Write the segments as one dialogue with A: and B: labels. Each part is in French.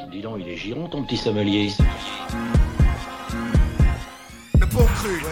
A: Dis donc, il est giron ton petit sommelier.
B: Le bon cru, ouais.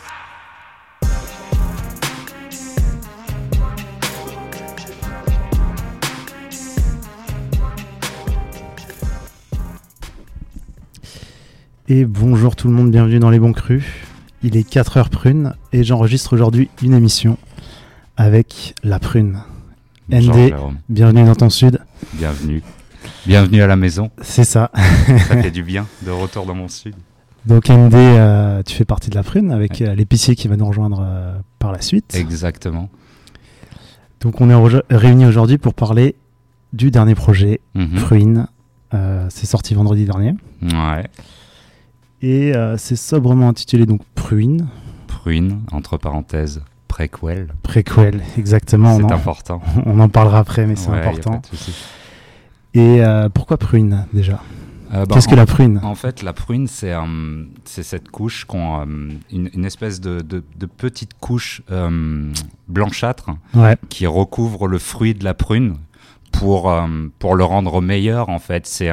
C: Et bonjour tout le monde, bienvenue dans Les Bons Crus. Il est 4h prune et j'enregistre aujourd'hui une émission avec la prune.
D: Bonjour,
C: ND,
D: Jérôme.
C: bienvenue dans ton sud.
D: Bienvenue. Bienvenue à la maison.
C: C'est ça.
D: Ça fait du bien de retour dans mon sud.
C: Donc ND, tu fais partie de la prune avec l'épicier qui va nous rejoindre par la suite.
D: Exactement.
C: Donc on est réunis aujourd'hui pour parler du dernier projet, Pruine. C'est sorti vendredi dernier.
D: Ouais.
C: Et c'est sobrement intitulé donc Pruine.
D: Pruine, entre parenthèses, préquel.
C: Préquel, exactement.
D: C'est important.
C: On en parlera après, mais c'est
D: Ouais,
C: important.
D: y a pas de souci.
C: Et pourquoi Pruine déjà Qu'est-ce que la prune?
D: En fait, la prune, c'est cette couche une espèce de petite couche blanchâtre qui recouvre le fruit de la prune pour le rendre meilleur. En fait, c'est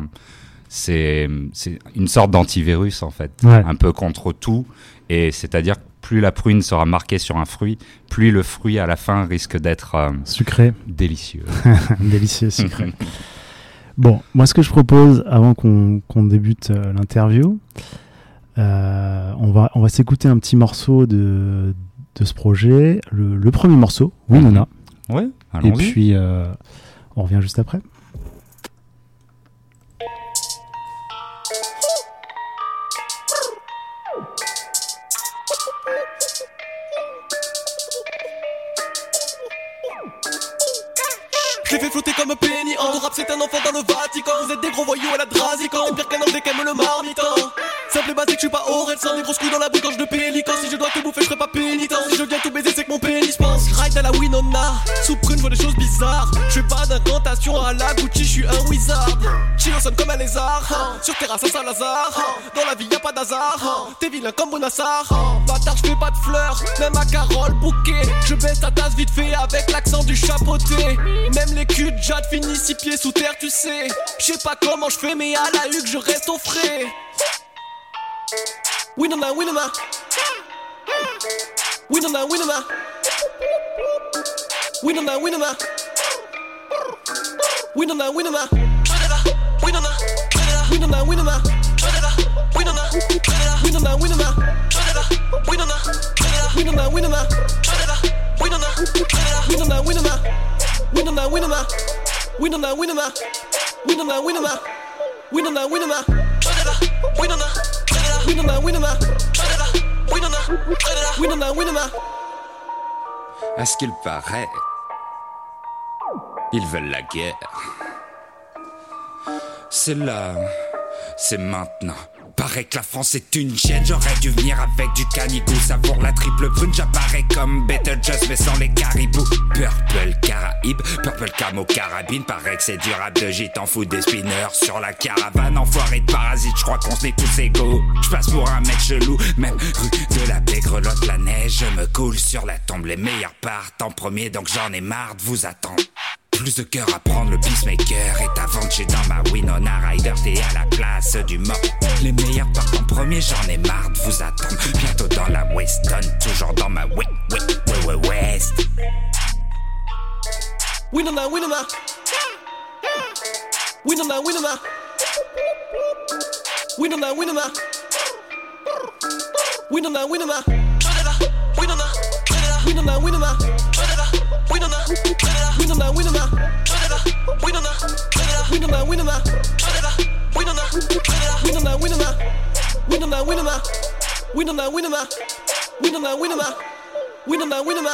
D: une sorte d'antivirus en fait, un peu contre tout. Et c'est-à-dire que plus la prune sera marquée sur un fruit, plus le fruit à la fin risque d'être
C: sucré,
D: délicieux.
C: Délicieux, sucré. Bon, moi ce que je propose avant qu'on débute l'interview, on va s'écouter un petit morceau de ce projet, le premier morceau, Winona.
D: Ouais, allons-y.
C: Et puis on revient juste après.
E: Je l'ai fait flotter comme un penny. Ton rap c'est un enfant dans le Vatican. Vous êtes des gros voyous à la Drazican. C'est pire qu'un anglais qu'aime le marmiton. Simple et basique, je suis pas Aurel sans des grosses couilles dans la bouche de pélican. Si je dois te bouffer, je serai pas pénitent. Si je viens tout baiser, c'est que mon pénis pense. Ride à la Winona. Sous prune, je vois des choses bizarres. Je fais pas d'incantation à la Gucci, je suis un wizard. Chilo sonne comme un lézard. Sur terrasse à Saint-Lazare. Dans la vie y'a pas d'hasard. T'es vilain comme Bonassar. Bâtard, je fais pas de fleurs. Même à Carole Bouquet. Je baisse ta tasse vite fait avec l'accent du chapeauté. Même les culs de Jade finissent 6 pieds sous terre, tu sais. Je sais pas comment je fais, mais à la huque, je reste au frais. Winona, Winona. Winona, Winona. Winona, Winona. Winona, Winona. Winona, Winona. Winona, Winona. Winona, Winona. Winona, Winona. Winona, Winona. Winona, Winona. Winona, Winona. Winona, Winona. Winona, Winona. Winona, Winona. Winona, Winona. Winona, Winona.
F: À ce qu'il paraît, ils veulent la guerre. C'est là, c'est maintenant. Paraît que la France est une chienne. J'aurais dû venir avec du canigou. Savoure la triple prune. J'apparais comme Betelgeuse mais sans les caribous. Purple Caraïbe, Purple Camo Carabine. Paraît que c'est du rap de J. T'en fous des spinners sur la caravane. Enfoiré de parasites, j'crois qu'on se n'est tous égaux. J'passe pour un mec chelou. Même rue de la baie grelotte la neige. Je me coule sur la tombe. Les meilleurs partent en premier donc j'en ai marre de vous attendre. Plus de cœur à prendre, le peacemaker est à vendre. J'suis dans ma Winona Ryder, t'es à la place du mort. Les meilleurs partent en premier, j'en ai marre de vous attendre. Bientôt dans la Weston, toujours dans ma West.
E: Winona, Winona. Winona, Winona. Winona, Winona. Winona, Winona. Winona, Winona. Winona, Winona. Winona, Winona. Winona, Winona. Winona, Winona. Winona, Winona. Winona, Winona. Winona, Winona. Winona, Winona. Winona, Winona. Winona, Winona.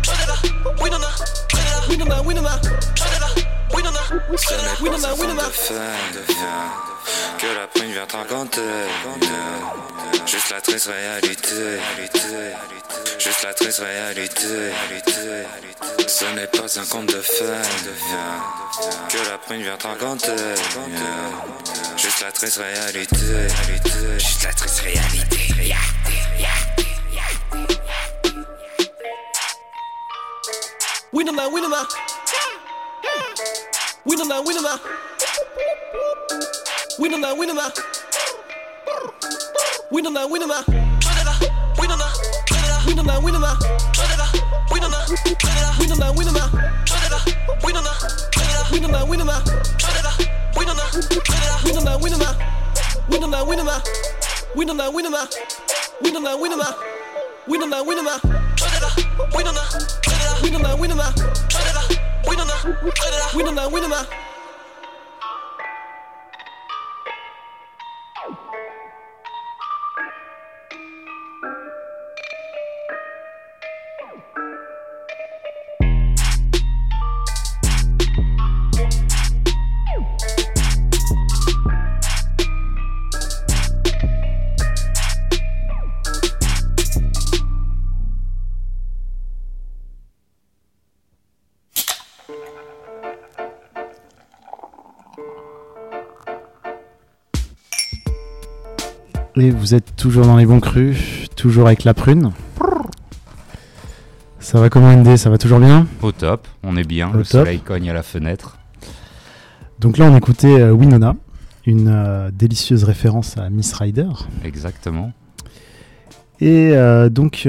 G: Winona, Winona. Que la prune vient t'encanter. Juste la triste réalité. Juste la triste réalité. Ce n'est pas un conte de fées. Que la prune vient t'encanter. Juste la triste réalité. Juste la triste réalité.
E: Winona, Winona. Winona, Winona. Winona, Winona. Winona, Winona. Winona, Winona, Winona. Winona, Winona. Winona, Winona. Winona, Winona. Winona, Winona. Winona, Winona. Winona, Winona. Winona, Winona. Winona, Winona. Winona, Winona. Winona, Winona, Winona. Winona, Winona.
C: Et vous êtes toujours dans les bons crus, toujours avec la prune. Ça va comment ND? Ça va toujours bien?
D: Au top, on est bien,
C: Au
D: le
C: top.
D: soleil cogne à la fenêtre.
C: Donc là on écoutait Winona, une délicieuse référence à Miss Ryder.
D: Exactement.
C: Et donc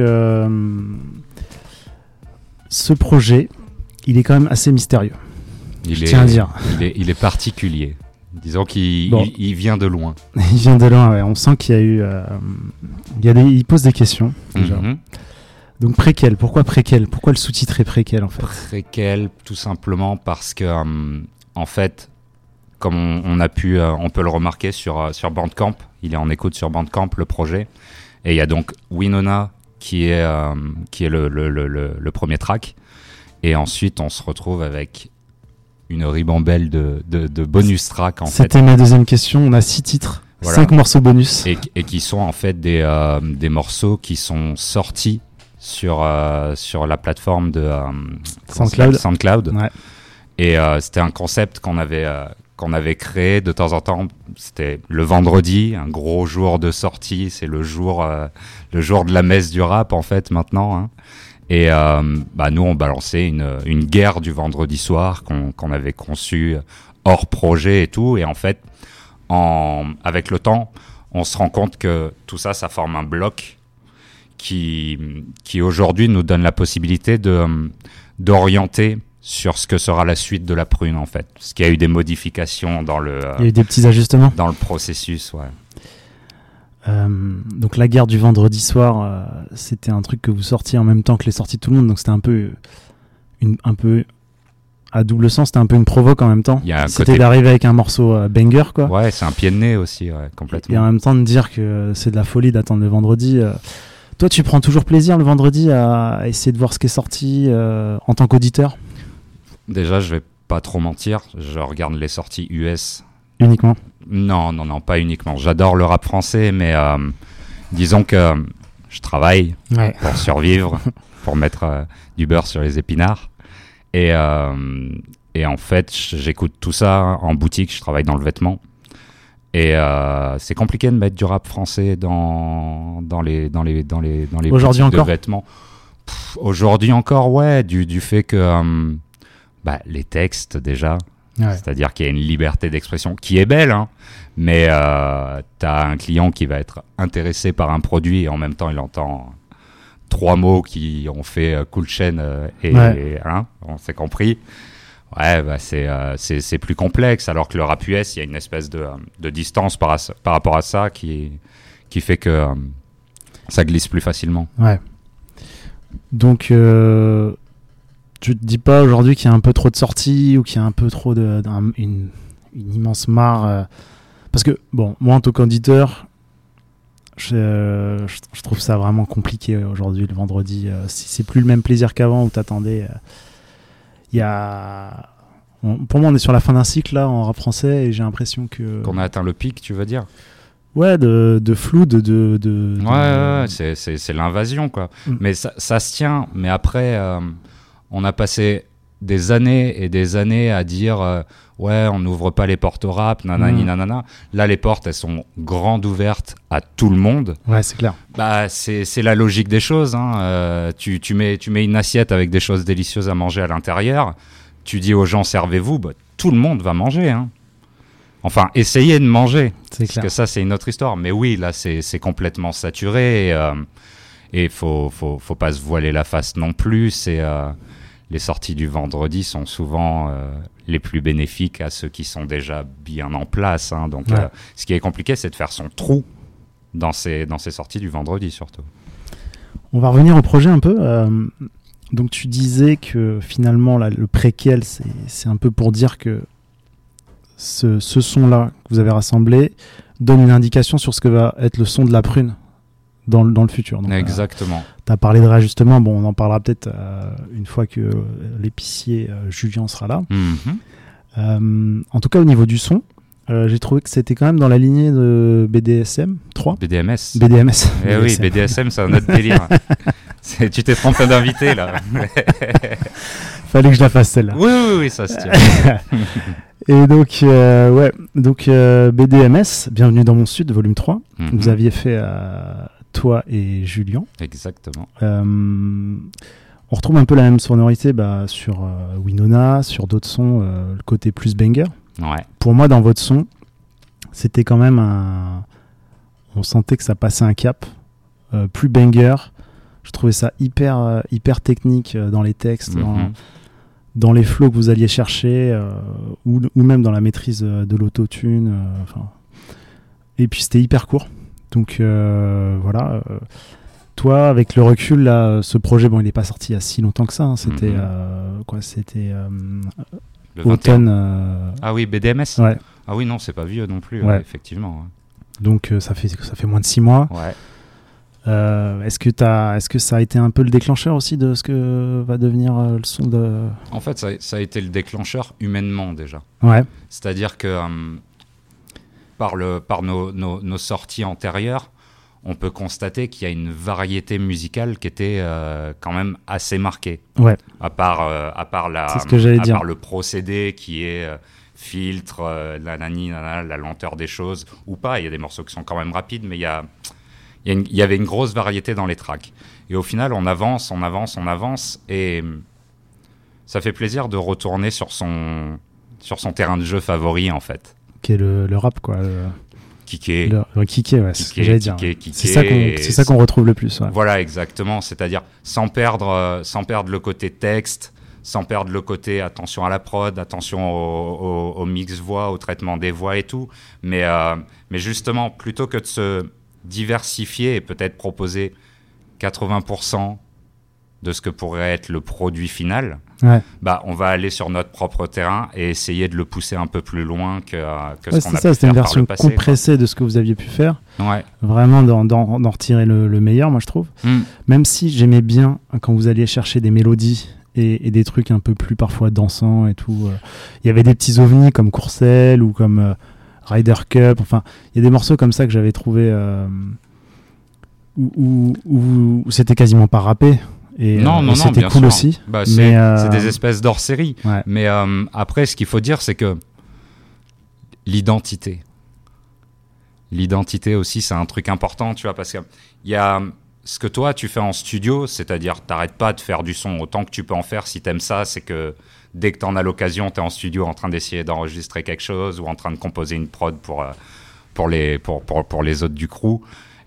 C: ce projet, il est quand même assez mystérieux. Je tiens à dire.
D: Il est particulier. Disons qu'il
C: Bon.
D: il vient de loin.
C: Il vient de loin, ouais. On sent qu'il y a eu... il pose des questions, déjà.
D: Mhm.
C: Donc préquel, pourquoi préquel? Pourquoi le sous-titre est préquel, en fait?
D: Préquel, tout simplement parce que, en fait, comme on peut le remarquer sur Bandcamp, il est en écoute sur Bandcamp, le projet. Et il y a donc Winona qui est le premier track. Et ensuite, on se retrouve avec une ribambelle de bonus tracks, en fait.
C: C'était ma deuxième question. On a 6 titres,
D: Voilà.
C: 5 morceaux bonus.
D: Et qui sont en fait des morceaux qui sont sortis sur la plateforme de SoundCloud.
C: Ouais.
D: Et c'était un concept qu'on avait créé de temps en temps. C'était le vendredi, un gros jour de sortie. C'est le jour de la messe du rap, en fait, maintenant, hein. Et nous, on balançait une guerre du vendredi soir qu'on avait conçue hors projet et tout. Et en fait, avec le temps, on se rend compte que tout ça, ça forme un bloc qui aujourd'hui nous donne la possibilité d'orienter sur ce que sera la suite de la prune, en fait. Parce qu'il y a eu des modifications
C: Il y a eu des petits ajustements.
D: dans le processus, ouais.
C: Donc la guerre du vendredi soir, c'était un truc que vous sortiez en même temps que les sorties de tout le monde. Donc c'était un peu à double sens, c'était un peu une provoque en même temps.
D: Il y a un
C: C'était
D: côté-
C: d'arriver avec un morceau banger, quoi.
D: Ouais, c'est un pied de nez aussi, ouais,
C: Et
D: complètement.
C: en même temps de dire que c'est de la folie d'attendre le vendredi. Toi, tu prends toujours plaisir le vendredi à essayer de voir ce qui est sorti en tant qu'auditeur,
D: Déjà, je vais pas trop mentir, je regarde les sorties US.
C: uniquement.
D: Non, pas uniquement. J'adore le rap français, mais disons que je travaille
C: Ouais.
D: pour survivre, pour mettre du beurre sur les épinards. Et en fait, j'écoute tout ça en boutique, je travaille dans le vêtement. Et c'est compliqué de mettre du rap français dans les
C: Aujourd'hui
D: boutiques de
C: encore
D: vêtements. Aujourd'hui encore, ouais, du fait que les textes déjà,
C: Ouais.
D: c'est-à-dire qu'il y a une liberté d'expression qui est belle, hein, mais t'as un client qui va être intéressé par un produit et en même temps il entend 3 mots qui ont fait cool chain
C: Ouais.
D: on s'est compris. Ouais, c'est plus complexe, alors que le rap US, il y a une espèce de distance par rapport à ça qui fait que ça glisse plus facilement.
C: Ouais. Donc, tu te dis pas aujourd'hui qu'il y a un peu trop de sorties ou qu'il y a un peu trop une immense mare parce que, bon, moi en tant qu'auditeur, je trouve ça vraiment compliqué aujourd'hui, le vendredi. C'est plus le même plaisir qu'avant où t'attendais. Pour moi, on est sur la fin d'un cycle là en rap français et j'ai l'impression que.
D: Qu'on a atteint le pic, tu veux dire?
C: Ouais, de flou,
D: Ouais, c'est l'invasion, quoi.
C: Mm.
D: Mais ça se tient. Mais après, on a passé des années et des années à dire ouais, on n'ouvre pas les portes au rap, nanani, nanana. Là, les portes, elles sont grandes ouvertes à tout le monde.
C: Ouais, c'est clair.
D: C'est la logique des choses, hein. Tu mets une assiette avec des choses délicieuses à manger à l'intérieur. Tu dis aux gens, servez-vous, tout le monde va manger, hein. Enfin, essayer de manger.
C: C'est
D: Parce
C: clair.
D: que ça, c'est une autre histoire. Mais oui, là, c'est complètement saturé. Et faut pas se voiler la face non plus. Les sorties du vendredi sont souvent les plus bénéfiques à ceux qui sont déjà bien en place. Hein. Donc,
C: Ouais.
D: ce qui est compliqué, c'est de faire son trou dans ces sorties du vendredi, surtout.
C: On va revenir au projet un peu. Donc tu disais que finalement là, le préquel, c'est un peu pour dire que ce son-là que vous avez rassemblé donne une indication sur ce que va être le son de la prune dans le futur. Donc,
D: Exactement.
C: tu as parlé de réajustement, bon, on en parlera peut-être une fois que l'épicier Julien sera là.
D: Mhm.
C: En tout cas, au niveau du son, j'ai trouvé que c'était quand même dans la lignée de BDSM 3.
D: BDMS.
C: BDMS.
D: Eh oui, BDSM, c'est un autre délire. Tu t'es trompé d'invité, là.
C: Fallait que je la fasse celle-là.
D: Oui, ça se tient.
C: Et donc, BDMS, Bienvenue dans mon Sud, volume 3.
D: Mhm.
C: Vous aviez fait toi et Julien.
D: Exactement.
C: On retrouve un peu la même sonorité sur Winona, sur d'autres sons, le côté plus banger.
D: Ouais.
C: Pour moi, dans votre son, c'était quand même on sentait que ça passait un cap plus banger. Je trouvais ça hyper technique dans les textes,
D: Mhm.
C: dans les flows que vous alliez chercher, ou même dans la maîtrise de l'autotune. Et puis c'était hyper court. Donc voilà. Toi, avec le recul, là, ce projet, bon, il n'est pas sorti il y a si longtemps que ça. Hein. C'était C'était
D: Le 21.
C: automne.
D: Ah oui, BDMS.
C: Ouais.
D: Ah oui, non, c'est pas vieux non plus,
C: Ouais.
D: effectivement.
C: Donc ça fait moins de 6 mois.
D: Ouais.
C: Est-ce que ça a été un peu le déclencheur aussi de ce que va devenir le son de...
D: En fait, ça a été le déclencheur humainement déjà.
C: Ouais.
D: C'est-à-dire que par nos sorties antérieures, on peut constater qu'il y a une variété musicale qui était quand même assez marquée.
C: Ouais.
D: À part
C: C'est ce que j'allais dire.
D: part le procédé qui est filtre, la lenteur des choses, ou pas. Il y a des morceaux qui sont quand même rapides, mais il y avait une grosse variété dans les tracks. Et au final, on avance, et ça fait plaisir de retourner sur son terrain de jeu favori, en fait.
C: Qui est le rap, quoi.
D: Kické.
C: Le kické, ouais, c'est ce que j'allais dire.
D: Kické,
C: C'est ça qu'on retrouve le plus. Ouais.
D: Voilà, exactement. C'est-à-dire sans perdre le côté texte, sans perdre le côté attention à la prod, attention au mix voix, au traitement des voix et tout. Mais justement, plutôt que de se diversifier et peut-être proposer 80% de ce que pourrait être le produit final,
C: Ouais.
D: on va aller sur notre propre terrain et essayer de le pousser un peu plus loin que ce qu'on a pu
C: c'était
D: faire
C: une
D: par
C: version
D: le passé.
C: compressée de ce que vous aviez pu faire.
D: Ouais.
C: Vraiment d'en retirer le meilleur, moi je trouve. Même si j'aimais bien quand vous alliez chercher des mélodies et des trucs un peu plus parfois dansants et tout. Il y avait des petits ovnis comme Courcelles ou comme Ryder Cup. Enfin, il y a des morceaux comme ça que j'avais trouvé où c'était quasiment pas rappé. Et,
D: non,
C: c'était
D: bien
C: cool
D: sûr.
C: aussi.
D: C'est des espèces d'hors-série.
C: Ouais.
D: Mais après, ce qu'il faut dire, c'est que l'identité aussi, c'est un truc important, tu vois, parce qu'il y a ce que toi, tu fais en studio, c'est-à-dire t'arrêtes pas de faire du son autant que tu peux en faire. Si t'aimes ça, c'est que dès que t'en as l'occasion, t'es en studio en train d'essayer d'enregistrer quelque chose ou en train de composer une prod pour les autres du crew.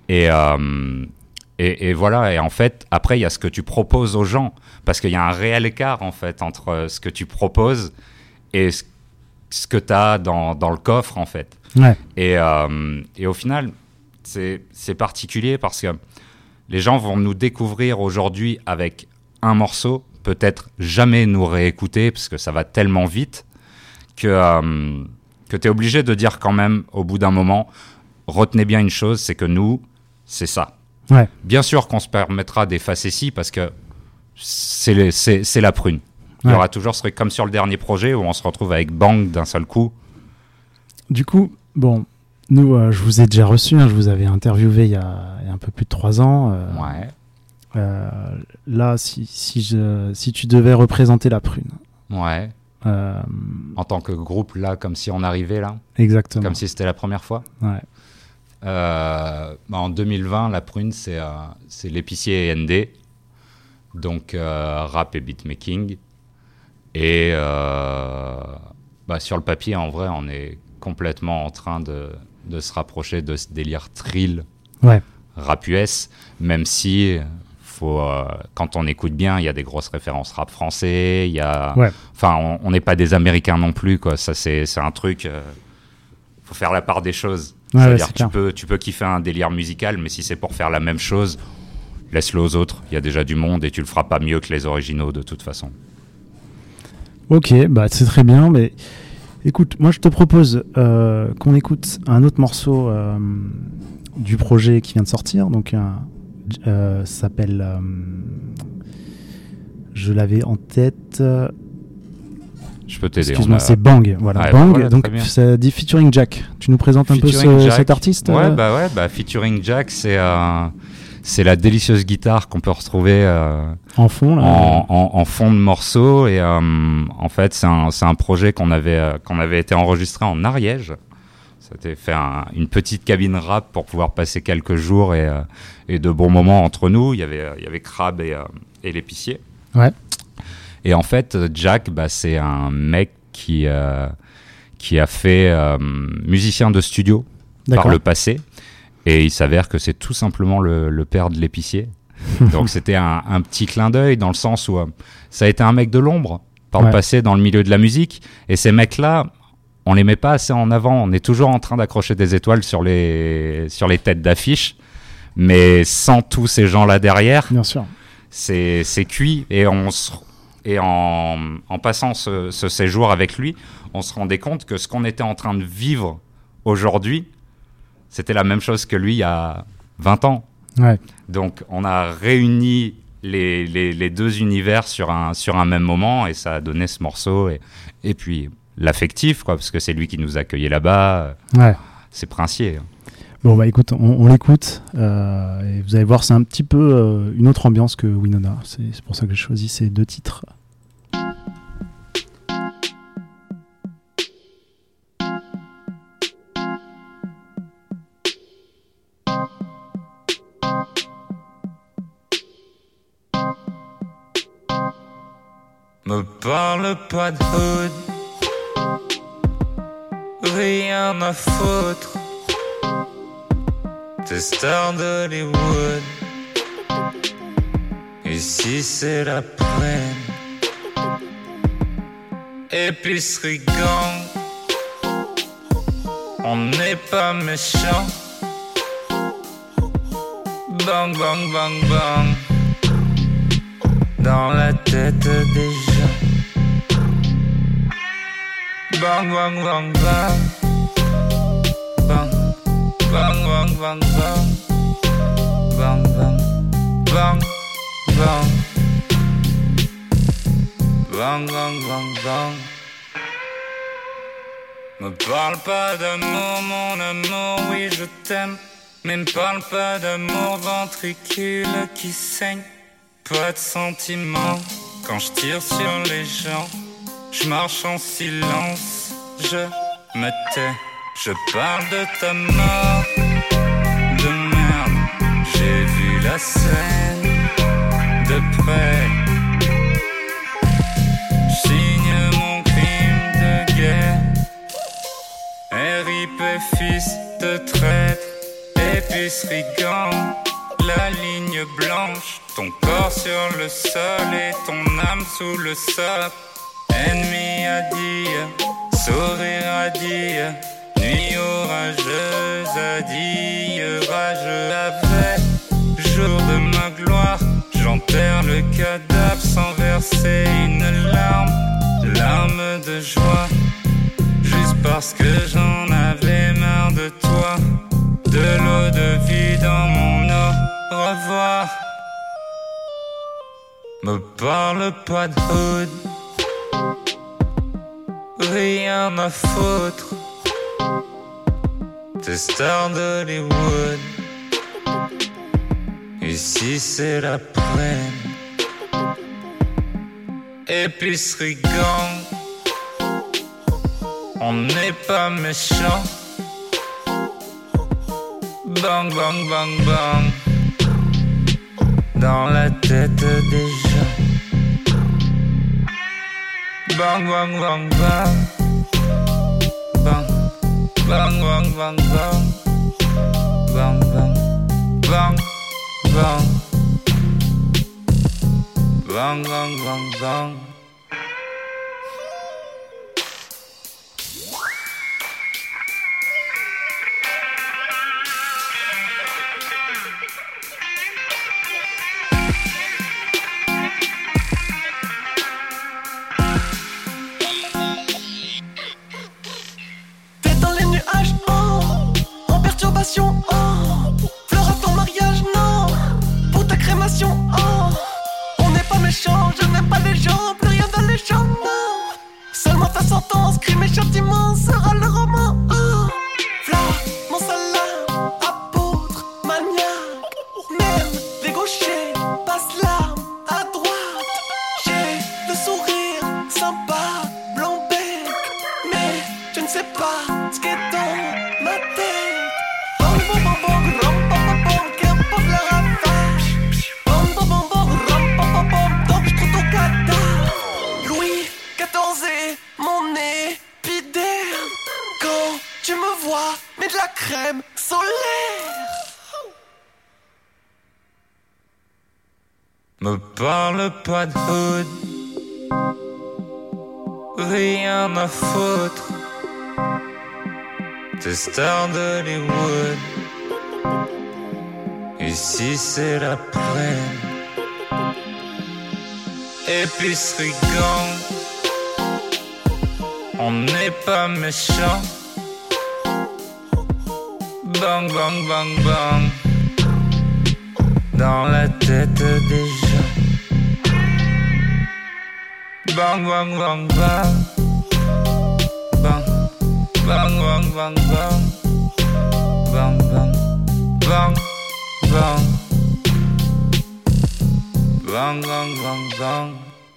D: Et voilà, et en fait, après, il y a ce que tu proposes aux gens, parce qu'il y a un réel écart, en fait, entre ce que tu proposes et ce que tu as dans le coffre, en fait.
C: Ouais.
D: Et au final, c'est particulier, parce que les gens vont nous découvrir aujourd'hui avec un morceau, peut-être jamais nous réécouter, parce que ça va tellement vite, que tu es obligé de dire quand même, au bout d'un moment, retenez bien une chose, c'est que nous, c'est ça.
C: Ouais.
D: Bien sûr qu'on se permettra des facéties parce que c'est la prune. Il y aura toujours ce truc comme sur le dernier projet où on se retrouve avec bang d'un seul coup. Du
C: coup, bon, nous, je vous ai déjà reçu, je vous avais interviewé il y a un peu plus de 3 ans.
D: Ouais.
C: Là, si tu devais représenter la prune.
D: Ouais. En tant que groupe, là, comme si on arrivait là.
C: Exactement.
D: Comme si c'était la première fois.
C: Ouais.
D: En 2020, la prune, c'est l'épicier et ND, donc rap et beatmaking. Et sur le papier, en vrai, on est complètement en train de se rapprocher de ce délire trill rap US, même si quand on écoute bien, il y a des grosses références rap français, enfin, on n'est pas des Américains non plus, quoi. Ça, c'est un truc, faut faire la part des choses. C'est-à-dire que tu peux kiffer un délire musical, mais si c'est pour faire la même chose, laisse-le aux autres. Il y a déjà du monde et tu le feras pas mieux que les originaux de toute façon.
C: Ok, bah c'est très bien, mais écoute, moi je te propose qu'on écoute un autre morceau du projet qui vient de sortir, donc ça s'appelle, je l'avais en tête.
D: Je peux t'aider.
C: Excuse-moi, c'est Bang. Voilà, Bang. Voilà, donc ça dit featuring Jack. Tu nous présentes un peu cet artiste
D: Ouais, featuring Jack, c'est la délicieuse guitare qu'on peut retrouver
C: en fond, là,
D: en fond de morceau. Et en fait, c'est un projet qu'on avait été enregistré en Ariège. Ça a été fait une petite cabine rap pour pouvoir passer quelques jours et de bons moments entre nous. Il y avait Crab et l'épicier.
C: Ouais.
D: Et en fait, Jack, c'est un mec qui a fait musicien de studio par le passé. Et il s'avère que c'est tout simplement le père de l'épicier. Donc c'était un petit clin d'œil dans le sens où ça a été un mec de l'ombre par le passé dans le milieu de la musique. Et ces mecs-là, on les met pas assez en avant. On est toujours en train d'accrocher des étoiles sur les têtes d'affiche. Mais sans tous ces gens-là derrière,
C: bien sûr,
D: c'est cuit. Et en passant ce séjour avec lui, on se rendait compte que ce qu'on était en train de vivre aujourd'hui, c'était la même chose que lui il y a 20 ans.
C: Ouais.
D: Donc on a réuni les deux univers sur un même moment et ça a donné ce morceau. Et puis l'affectif, quoi, parce que c'est lui qui nous accueillait là-bas.
C: Ouais.
D: C'est princier.
C: Bon, bah écoute, on l'écoute. Et vous allez voir, c'est un petit peu une autre ambiance que Winona. C'est pour ça que j'ai choisi ces deux titres.
G: Me parle pas de hood, rien à foutre. T'es star d'Hollywood, ici c'est la plaine. Épicerie gang, on n'est pas méchant. Bang bang bang bang, dans la tête des gens. Bang bang bang bang, bang bang bang bang bang, bang bang bang bang, bang bang bang bang. Me parle pas d'amour, mon amour, oui je t'aime. Mais me parle pas d'amour ventricule qui saigne. Pas de sentiments quand je tire sur les gens. Je marche en silence, je me tais. Je parle de ta mort, de merde. J'ai vu la scène de près. Signe mon crime de guerre. RIP fils de traître. Épicerie gang, la ligne blanche. Ton corps sur le sol et ton âme sous le socle. Ennemi à dire, sourire à dire. Nuit orageuse à dire, rageux avec. Jour de ma gloire, j'enterre le cadavre sans verser une larme. Larme de joie, juste parce que j'en avais marre de toi. De l'eau de vie dans mon eau, revoir. Me parle pas de hood, rien à foutre. T'es star d'Hollywood, ici c'est la plaine. Épicerie gang, on n'est pas méchant. Bang bang bang bang, dans la tête des gens. Bang bang bang bang, bang Bang, bang, bang, bang. Bang, bang, bang, bang. Bang, bang, bang, bang.
E: T'es dans les nuages, oh, en perturbation, oh. Fleur à ton mariage, non. Pour ta crémation, oh. On n'est pas méchants, je n'aime pas les gens, plus rien d'alléchant, non. Seulement ta sentence, crime et châtiment sera le roman, oh. Fleur, mon salam, apôtre, maniaque. Même les gauchers passent l'arme à droite. J'ai le sourire sympa, blanc bec. Mais je ne sais pas ce qu'est dans ma tête. Bang, bang, bang, bang, ram, bang, bang, bang, qu'importe la ravage. Bang, bang, bang, bang, ram, bang, bang, bang, donc je trouve ton cadavre. Louis XIV est mon épiderme. Quand tu me vois, mets de la crème solaire.
G: Me parle pas de hood, rien à foutre. T'es star d'Hollywood, ici c'est la plaine. Épicerie gang, on n'est pas méchant. Bang, bang, bang, bang, dans la tête des gens. Bang, bang, bang, bang, bang, bang, bang, bang, bang, bang, bang, bang, bang, bang, bang, bang, bang.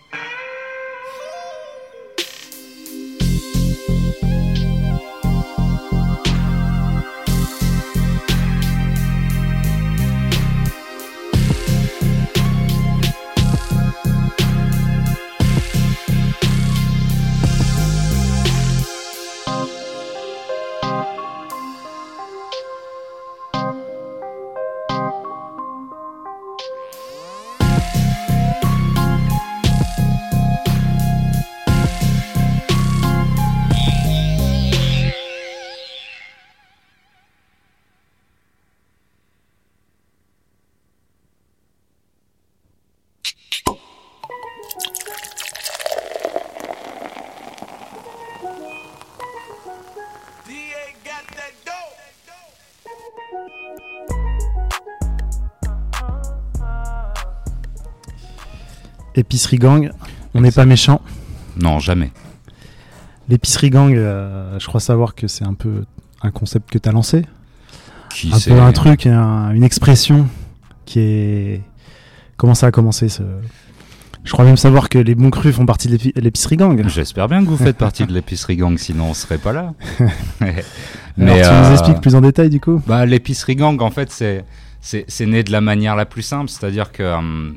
C: Épicerie Gang, on n'est pas méchant.
D: Non, jamais.
C: L'épicerie Gang, je crois savoir que c'est un peu un concept que tu as lancé.
D: Qui
C: un
D: c'est
C: peu un truc, une expression qui est... Comment ça a commencé Je crois même savoir que les bons crus font partie de l'épicerie Gang.
D: J'espère bien que vous faites partie de l'épicerie Gang, sinon on serait pas là.
C: Mais tu nous expliques plus en détail du coup.
D: Bah, l'épicerie Gang, en fait, c'est né de la manière la plus simple, c'est-à-dire que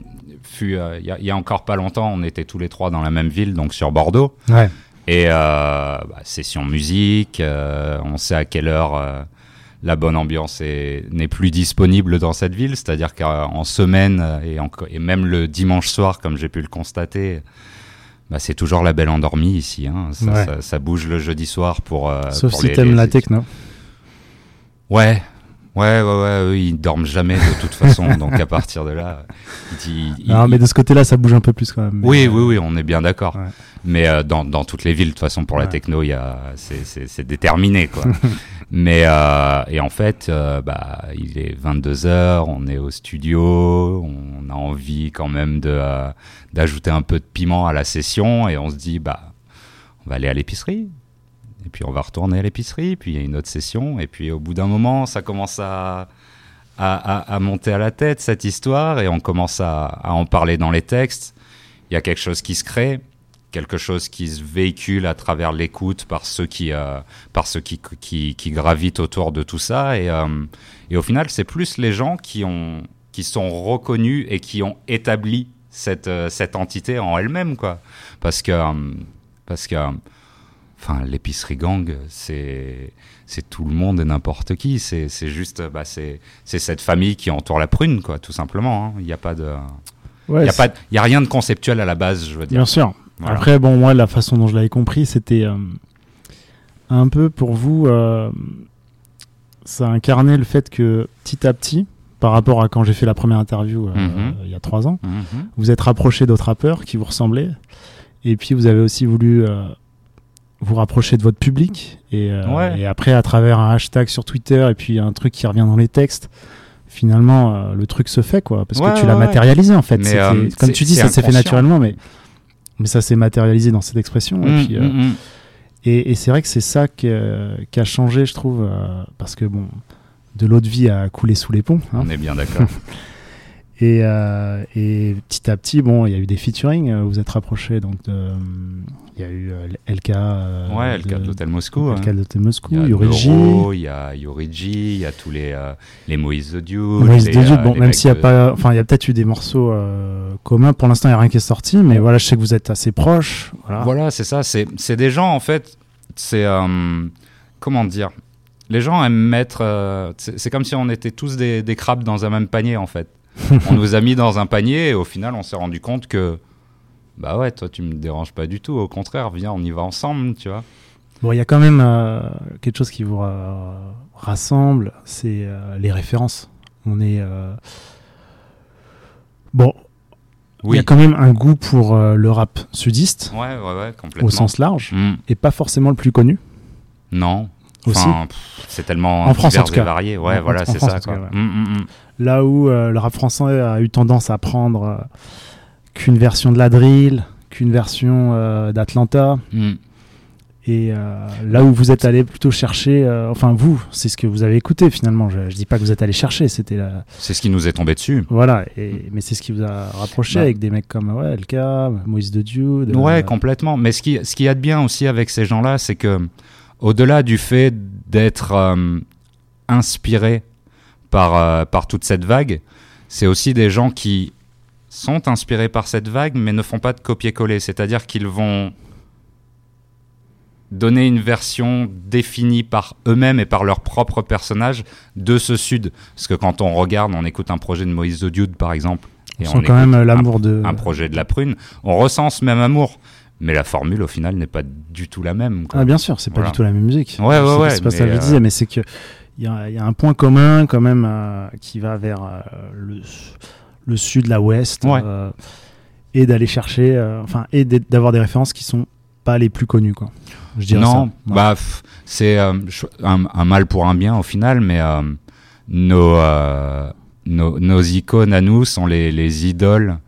D: il y a encore pas longtemps, on était tous les trois dans la même ville, donc sur Bordeaux.
C: Ouais.
D: Et session musique, on sait à quelle heure la bonne ambiance n'est plus disponible dans cette ville, c'est-à-dire qu'en semaine et même le dimanche soir, comme j'ai pu le constater, c'est toujours la belle endormie ici. Hein. Ça bouge le jeudi soir pour...
C: Sauf
D: pour
C: si t'aimes la techno.
D: Ouais, eux, ils dorment jamais de toute façon, donc à partir de là...
C: mais de ce côté-là, ça bouge un peu plus quand même.
D: Oui, on est bien d'accord.
C: Ouais.
D: Mais dans toutes les villes, de toute façon, pour la techno, c'est déterminé, quoi. Mais et en fait, il est 22h, on est au studio, on a envie quand même d'ajouter un peu de piment à la session, et on se dit, on va aller à l'épicerie. Et puis on va retourner à l'épicerie, puis il y a une autre session, et puis au bout d'un moment, ça commence à monter à la tête, cette histoire, et on commence à en parler dans les textes. Il y a quelque chose qui se crée, quelque chose qui se véhicule à travers l'écoute par ceux qui gravitent autour de tout ça, et au final, c'est plus les gens qui sont reconnus et qui ont établi cette entité en elle-même, quoi. Parce que Enfin, l'épicerie gang, c'est tout le monde et n'importe qui. C'est juste, c'est cette famille qui entoure la prune, quoi, tout simplement. Il n'y a pas de, il y a rien de conceptuel à la base, je veux dire.
C: Bien sûr.
D: Voilà.
C: Après, bon, moi, la façon dont je l'avais compris, c'était un peu pour vous, ça incarnait le fait que petit à petit, par rapport à quand j'ai fait la première interview il y a 3 ans, vous êtes rapproché d'autres rappeurs qui vous ressemblaient, et puis vous avez aussi voulu vous rapprocher de votre public, et après, à travers un hashtag sur Twitter et puis un truc qui revient dans les textes, finalement, le truc se fait, quoi, parce que tu l'as matérialisé, en fait. Mais, comme tu dis, ça s'est fait naturellement, mais ça s'est matérialisé dans cette expression. Et puis, et c'est vrai que c'est ça qui a changé, je trouve, parce que bon, de l'eau de vie a coulé sous les ponts.
D: On est bien d'accord.
C: Et petit à petit, bon, il y a eu des featuring. Vous êtes rapprochés, donc il y a eu LK.
D: LK de l'Hôtel Moscou.
C: LK de l'Hôtel Moscou,
D: il y a
C: Yoriji.
D: Il y a Yoriji, il y a tous les Moïse the Dude.
C: Moïse the Dude, bon, même s'il y a pas, enfin, il y a peut-être eu des morceaux communs. Pour l'instant, il n'y a rien qui est sorti, mais voilà, je sais que vous êtes assez proches.
D: Voilà, c'est ça. C'est des gens, en fait. C'est comment dire. Les gens aiment mettre. C'est comme si on était tous des crabes dans un même panier, en fait. On nous a mis dans un panier et au final, on s'est rendu compte que bah ouais, toi, tu me déranges pas du tout. Au contraire, viens, on y va ensemble, tu vois.
C: Bon, il y a quand même quelque chose qui vous rassemble, c'est les références. On est bon. Il y a quand même un goût pour le rap sudiste.
D: Ouais, complètement.
C: Au sens large, et pas forcément le plus connu.
D: Non.
C: Aussi.
D: C'est tellement
C: en France, en tout cas.
D: Varié. Ouais, voilà, c'est ça. Quoi.
C: Cas, ouais. Là où le rap français a eu tendance à prendre qu'une version de la drill, qu'une version d'Atlanta. Et là où vous êtes allé plutôt chercher, enfin vous, c'est ce que vous avez écouté finalement. Je dis pas que vous êtes allé chercher, c'était
D: c'est ce qui nous est tombé dessus.
C: Voilà, mais c'est ce qui vous a rapproché avec des mecs comme LK, Moïse the Dude.
D: Ouais, complètement. Mais ce qu'il y a de bien aussi avec ces gens-là, c'est que au-delà du fait d'être inspiré par toute cette vague, c'est aussi des gens qui sont inspirés par cette vague, mais ne font pas de copier-coller. C'est-à-dire qu'ils vont donner une version définie par eux-mêmes et par leur propre personnage de ce Sud. Parce que quand on regarde, on écoute un projet de Moïse the Dude, par exemple, et on
C: quand même l'amour
D: un projet de La Prune, on ressent ce même amour. Mais la formule, au final, n'est pas du tout la même, quoi.
C: Ah, bien sûr, c'est pas du tout la même musique.
D: Ouais.
C: C'est pas ça que je disais, mais c'est que il y a un point commun quand même qui va vers le sud, la ouest, et d'aller chercher, et d'avoir des références qui sont pas les plus connues, quoi. Je dirais
D: non,
C: ça.
D: C'est un mal pour un bien au final, mais nos icônes à nous sont les idoles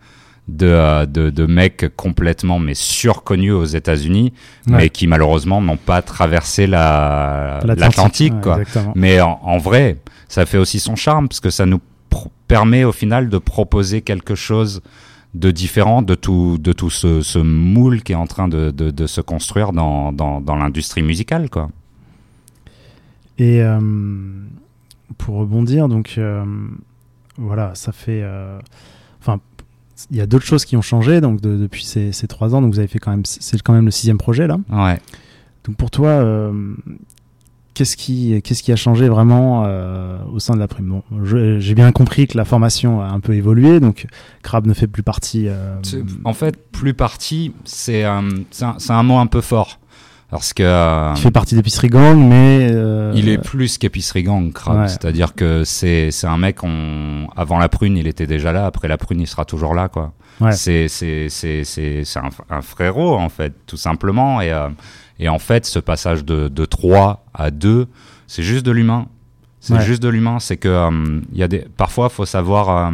D: de mecs complètement surconnus aux États-Unis, mais qui malheureusement n'ont pas traversé l'Atlantique, quoi.
C: Exactement.
D: Mais en vrai, ça fait aussi son charme parce que ça nous permet au final de proposer quelque chose de différent de tout ce moule qui est en train de se construire dans l'industrie musicale, quoi. Et
C: pour rebondir, donc voilà, ça fait il y a d'autres choses qui ont changé donc depuis ces 3 ans. Donc vous avez fait c'est quand même le 6e projet là.
D: Ouais.
C: Donc pour toi, qu'est-ce qui a changé vraiment au sein de La Prune? Bon, j'ai bien compris que la formation a un peu évolué, donc Crabe ne fait plus partie.
D: En fait, plus partie, c'est un mot un peu fort. Parce que
C: il fait partie d'Épicerie Gang, mais
D: il est plus qu'Épicerie Gang, Crabe. Ouais. C'est-à-dire que c'est un mec. Avant La Prune, il était déjà là. Après La Prune, il sera toujours là, quoi. Ouais. C'est un frérot, en fait, tout simplement. Et en fait, ce passage de 3 à 2, c'est juste de l'humain. C'est juste de l'humain. C'est que parfois, faut savoir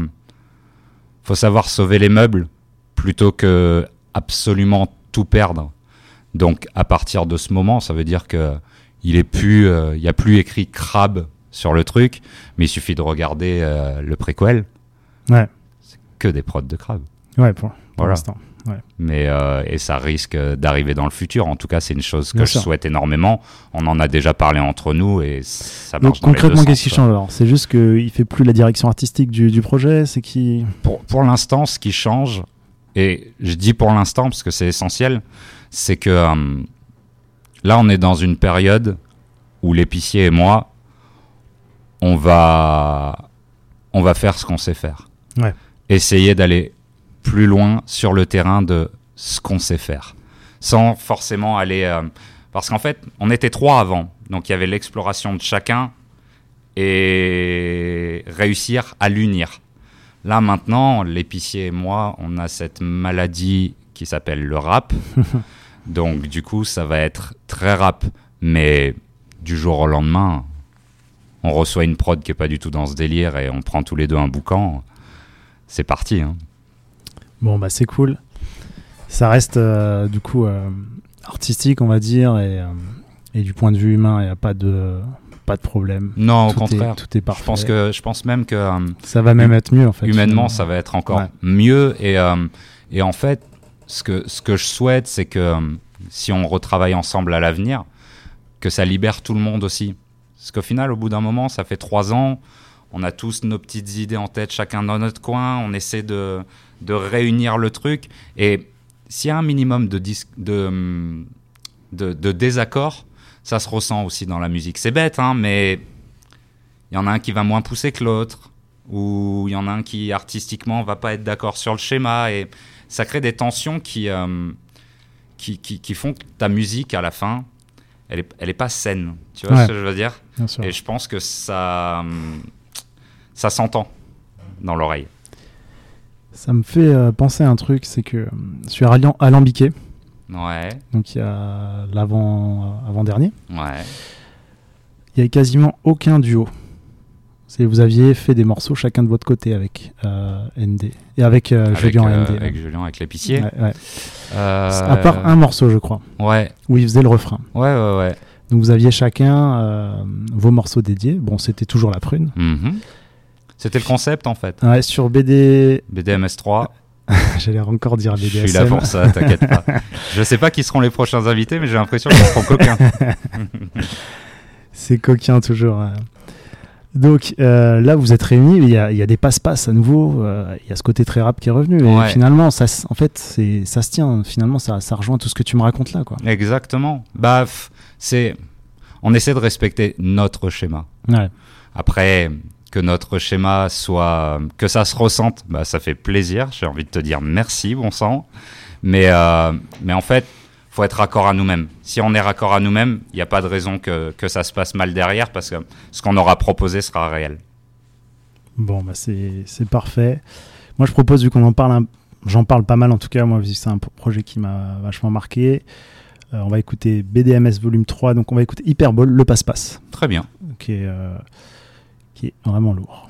D: sauver les meubles plutôt que absolument tout perdre. Donc, à partir de ce moment, ça veut dire que il y a plus écrit Crabe sur le truc, mais il suffit de regarder le préquel.
C: Ouais.
D: C'est que des prods de Crabe.
C: Ouais, pour l'instant. Ouais.
D: Mais et ça risque d'arriver dans le futur. En tout cas, c'est une chose que je souhaite énormément. On en a déjà parlé entre nous et ça marche.
C: Donc concrètement, qu'est-ce qui change alors? C'est juste qu'il fait plus la direction artistique du projet, c'est qui?
D: Pour l'instant, ce qui change, et je dis pour l'instant parce que c'est essentiel, c'est que là, on est dans une période où l'épicier et moi, on va faire ce qu'on sait faire.
C: Ouais.
D: Essayer d'aller plus loin sur le terrain de ce qu'on sait faire. Sans forcément aller... parce qu'en fait, on était 3 avant. Donc, il y avait l'exploration de chacun et réussir à l'unir. Là, maintenant, l'épicier et moi, on a cette maladie qui s'appelle le rap. Donc, du coup, ça va être très rap. Mais du jour au lendemain, on reçoit une prod qui n'est pas du tout dans ce délire et on prend tous les deux un boucan. C'est parti. Hein.
C: Bon, bah c'est cool. Ça reste, du coup, artistique, on va dire. Et du point de vue humain, il n'y a pas de problème.
D: Non, au contraire.
C: Tout est parfait.
D: Je pense même que...
C: ça va même être mieux, en fait.
D: Humainement, ça va être encore mieux. Et en fait, ce que je souhaite, c'est que si on retravaille ensemble à l'avenir, que ça libère tout le monde aussi. Parce qu'au final, au bout d'un moment, ça fait 3 ans, on a tous nos petites idées en tête, chacun dans notre coin, on essaie de réunir le truc. Et s'il y a un minimum de désaccord, ça se ressent aussi dans la musique. C'est bête, hein, mais il y en a un qui va moins pousser que l'autre, ou il y en a un qui, artistiquement, va pas être d'accord sur le schéma. Et ça crée des tensions qui font que ta musique, à la fin, elle est pas saine. Tu vois ce que je veux dire ?
C: Bien sûr.
D: Et je pense que ça s'entend dans l'oreille.
C: Ça me fait penser à un truc, c'est que sur Alambiqué,
D: Ouais.
C: donc il y a l'avant-dernier,
D: Ouais.
C: il n'y a quasiment aucun duo. Vous aviez fait des morceaux chacun de votre côté avec ND. Et avec Julien ND.
D: Avec Julien, avec l'épicier.
C: Ouais. À part un morceau, je crois,
D: Ouais.
C: où il faisait le refrain.
D: Ouais.
C: Donc vous aviez chacun vos morceaux dédiés. Bon, c'était toujours la prune.
D: Mm-hmm. C'était le concept, en fait.
C: Ouais, sur
D: BDMS3.
C: J'allais encore dire BDSM.
D: Je suis là pour ça, t'inquiète pas. Je sais pas qui seront les prochains invités, mais j'ai l'impression qu'ils seront coquins.
C: C'est coquin toujours. Donc là, vous êtes réunis, il y a des passe-passe à nouveau. Il y a ce côté très rap qui est revenu. Et finalement, ça se tient. Finalement, ça rejoint tout ce que tu me racontes là, quoi.
D: Exactement. On essaie de respecter notre schéma.
C: Ouais.
D: Après, que notre schéma que ça se ressente, ça fait plaisir. J'ai envie de te dire merci, bon sang. Mais en fait, faut être raccord à nous-mêmes. Si on est raccord à nous-mêmes, il n'y a pas de raison que ça se passe mal derrière, parce que ce qu'on aura proposé sera réel. Bon,
C: c'est parfait. Moi, je propose, vu qu'on en parle, j'en parle pas mal en tout cas, moi, vu que c'est un projet qui m'a vachement marqué. On va écouter BDMS volume 3, donc on va écouter Hyperbole, le passe-passe.
D: Très bien.
C: Qui est vraiment lourd.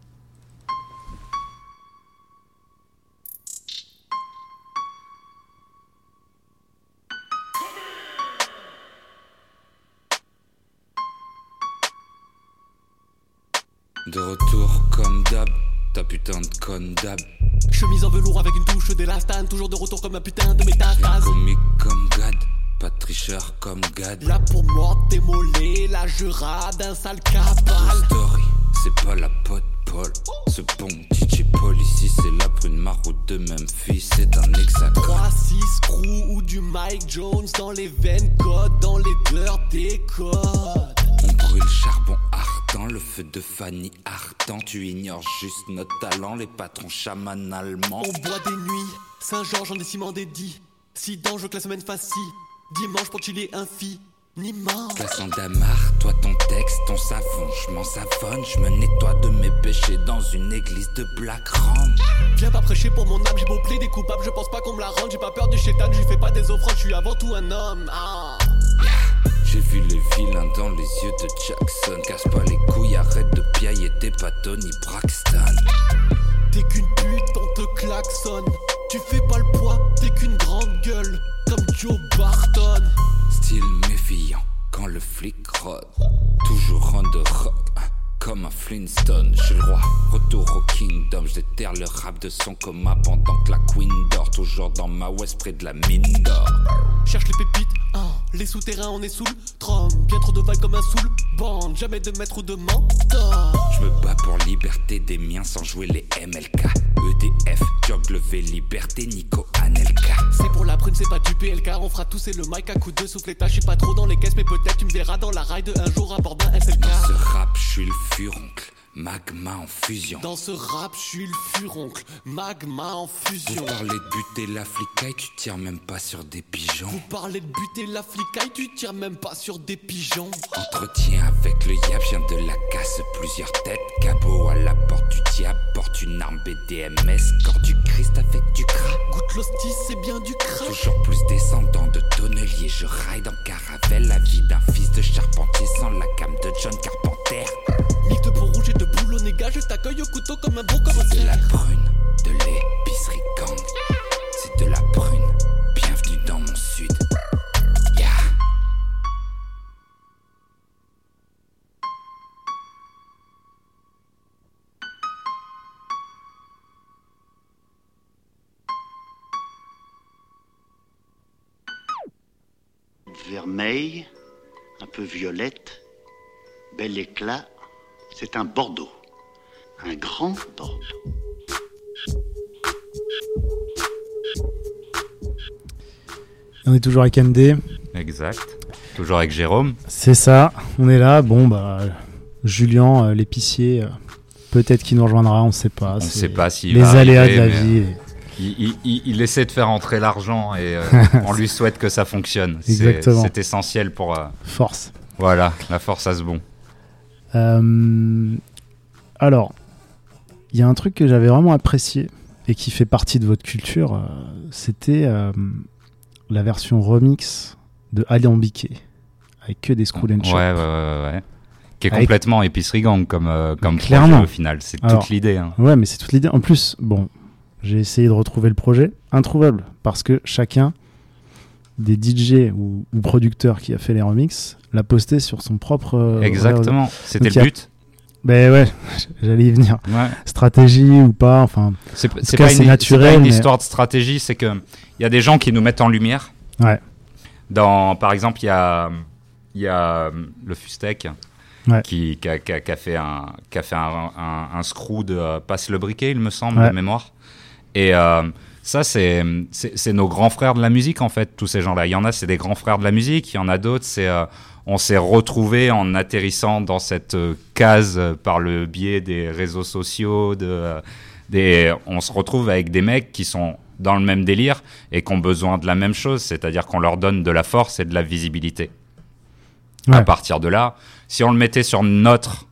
G: De retour comme d'hab, ta putain de conne d'hab.
E: Chemise en velours avec une touche d'élastane, toujours de retour comme un putain de métastase.
G: Comique comme Gad, pas de tricheur comme Gad.
E: Là pour moi démoler, là je rade un sale cabal.
G: Story, c'est pas la pote Paul. Ce bon DJ Paul ici, c'est la prune maroute de Memphis, c'est un hexagone.
E: 3-6 crew ou du Mike Jones dans les veines, code dans les deurs des codes.
G: On brûle charbon ardent, le feu de Fanny ardent. Tu ignores juste notre talent, les patrons chamans allemands.
E: On boit des nuits, Saint-Georges en décimant des 10. Si dangereux que la semaine fasse si. Dimanche pour chiller infiniment.
G: Passant d'amar, toi ton texte, ton savon. Je m'en savonne, je me nettoie de mes péchés dans une église de Black Ram.
E: Viens pas prêcher pour mon âme, j'ai beau plaider coupable, je pense pas qu'on me la rende. J'ai pas peur du chétan, je lui fais pas des offrandes, je suis avant tout un homme.
G: J'ai vu les vilains dans les yeux de Jackson. Casse pas les couilles, arrête de piailler, t'es pas Tony Braxton.
E: T'es qu'une pute, on te klaxonne. Tu fais pas le poids, t'es qu'une grande gueule, comme Joe Barton.
G: Style méfiant, quand le flic rôde. Toujours on the rock,
F: comme un Flintstone, je suis le roi, retour au kingdom. Je déterre le rap de son coma pendant que la queen dort. Toujours dans ma west près de la mine d'or.
E: Cherche les pépites, les souterrains on est sous le trom. Bien trop de vagues comme un soul band, jamais de maître ou de mentor.
F: Je me bats pour liberté des miens sans jouer les MLK. EDF, W, liberté, Nico, Anelka.
E: C'est pour la prune, c'est pas du PLK. On fera tousser le mic à coups de souffleta. Je suis pas trop dans les caisses, mais peut-être tu me verras dans la ride un jour à bord d'un SLK.
F: Dans ce rap, je suis le furoncle, magma en fusion.
E: Dans ce rap, je suis le furoncle, magma en fusion.
F: Vous parlez de buter la flicaille, tu tires même pas sur des pigeons.
E: Vous parlez de buter la flicaille, tu tires même pas sur des pigeons.
F: Entretien avec le yab, viens de la casse, plusieurs têtes. Cabot à la porte du diable, porte une arme BDMS. Corps du Christ avec du gras.
E: Goûte l'hostie, c'est bien du crack.
F: Toujours plus descendant de tonnelier, je ride en caravelle. La vie d'un fils de charpentier sans la came de John Carpenter.
E: Mix de peau rouge et de boulot-néga, je t'accueille au couteau comme un bon commentaire.
F: C'est de la prune, de l'épicerie gang. C'est de la prune, bienvenue dans mon sud. Yeah.
H: Vermeil, un peu violette, bel éclat, c'est un Bordeaux, un grand Bordeaux.
C: On est toujours avec MD.
D: Exact. Toujours avec Jérôme.
C: C'est ça, on est là. Bon, bah, Julien, l'épicier, peut-être qu'il nous rejoindra, on ne sait pas.
D: On ne sait pas s'il
C: les
D: va
C: aléas
D: arriver,
C: de la vie.
D: Il essaie de faire entrer l'argent et on lui souhaite que ça fonctionne.
C: Exactement.
D: C'est essentiel pour...
C: Force.
D: Voilà, la force à ce bon.
C: Alors, il y a un truc que j'avais vraiment apprécié et qui fait partie de votre culture, c'était la version remix de Alambiqué, avec que des Scroll and Chop.
D: Ouais. Qui est complètement épicerie gang comme
C: clairement.
D: projet au final. C'est toute l'idée. Hein.
C: Ouais, mais c'est toute l'idée. En plus, bon, j'ai essayé de retrouver le projet. Introuvable, parce que chacun des DJ ou producteurs qui a fait les remixes l'a posté sur son propre...
D: Exactement, c'était le but.
C: Ben ouais, j'allais y venir.
D: Ouais.
C: Stratégie ou pas, enfin...
D: C'est
C: naturel.
D: C'est pas une histoire de stratégie, c'est qu'il y a des gens qui nous mettent en lumière.
C: Ouais.
D: Par exemple, il y a le Fustec qui a fait un screw de Passe le briquet, il me semble, de mémoire. Et ça, c'est nos grands frères de la musique, en fait, tous ces gens-là. Il y en a, c'est des grands frères de la musique. Il y en a d'autres, on s'est retrouvés en atterrissant dans cette case par le biais des réseaux sociaux. On se retrouve avec des mecs qui sont dans le même délire et qui ont besoin de la même chose, c'est-à-dire qu'on leur donne de la force et de la visibilité. Ouais. À partir de là, si on le mettait sur notre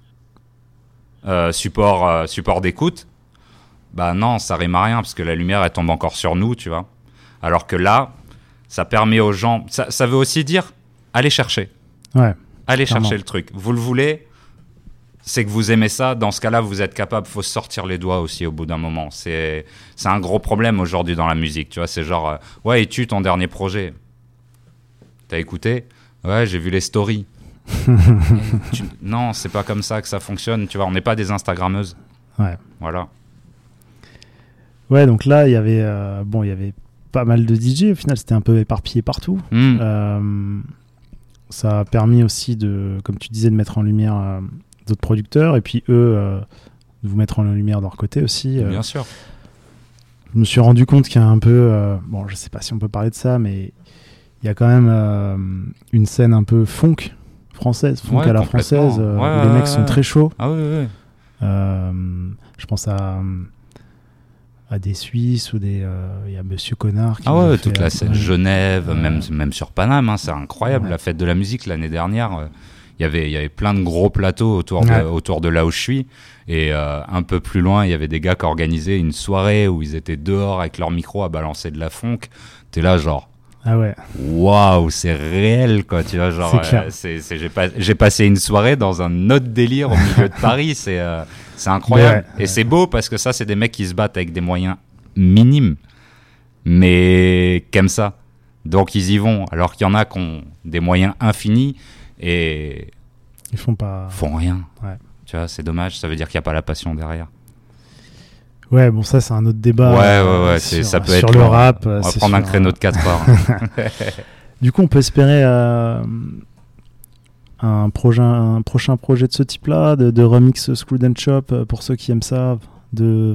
D: support d'écoute, bah non, ça rime à rien parce que la lumière elle tombe encore sur nous, tu vois. Alors que là, ça permet aux gens, ça veut aussi dire allez chercher.
C: Ouais.
D: Allez chercher le truc. Vous le voulez, c'est que vous aimez ça. Dans ce cas-là, vous êtes capable. Faut se sortir les doigts aussi au bout d'un moment. C'est un gros problème aujourd'hui dans la musique. Tu vois, c'est genre ouais, es-tu ton dernier projet? T'as écouté? Ouais, j'ai vu les stories. Non, c'est pas comme ça que ça fonctionne. Tu vois, on n'est pas des Instagrammeuses.
C: Ouais.
D: Voilà.
C: Ouais, donc là, il y avait pas mal de DJ. Au final, c'était un peu éparpillé partout. Ça a permis aussi comme tu disais, de mettre en lumière d'autres producteurs et puis eux, de vous mettre en lumière de leur côté aussi.
D: Bien sûr.
C: Je me suis rendu compte qu'il y a un peu, bon, je sais pas si on peut parler de ça, mais il y a quand même une scène un peu funk française, funk à la française, où les mecs sont très chauds.
D: Ah oui.
C: Je pense à des Suisses ou il y a Monsieur Connard qui
D: toute la scène Genève, même sur Paname, hein, c'est incroyable. La fête de la musique l'année dernière, il y avait plein de gros plateaux autour de là où je suis, et un peu plus loin il y avait des gars qui organisaient une soirée où ils étaient dehors avec leur micro à balancer de la funk. T'es là genre waouh, c'est réel quoi, tu vois, genre j'ai passé une soirée dans un autre délire au milieu de Paris, c'est incroyable. Et c'est beau parce que ça, c'est des mecs qui se battent avec des moyens minimes, mais comme ça. Donc ils y vont, alors qu'il y en a qui ont des moyens infinis et
C: ils font rien.
D: Ouais. Tu vois, c'est dommage, ça veut dire qu'il n'y a pas la passion derrière.
C: Ouais, bon, ça, c'est un autre débat.
D: Ouais, ça peut
C: sur
D: être
C: le
D: long.
C: rap.
D: On va prendre un créneau de 4 heures.
C: Du coup, on peut espérer un prochain projet de ce type-là, de remix Screwed and Chop, pour ceux qui aiment ça, de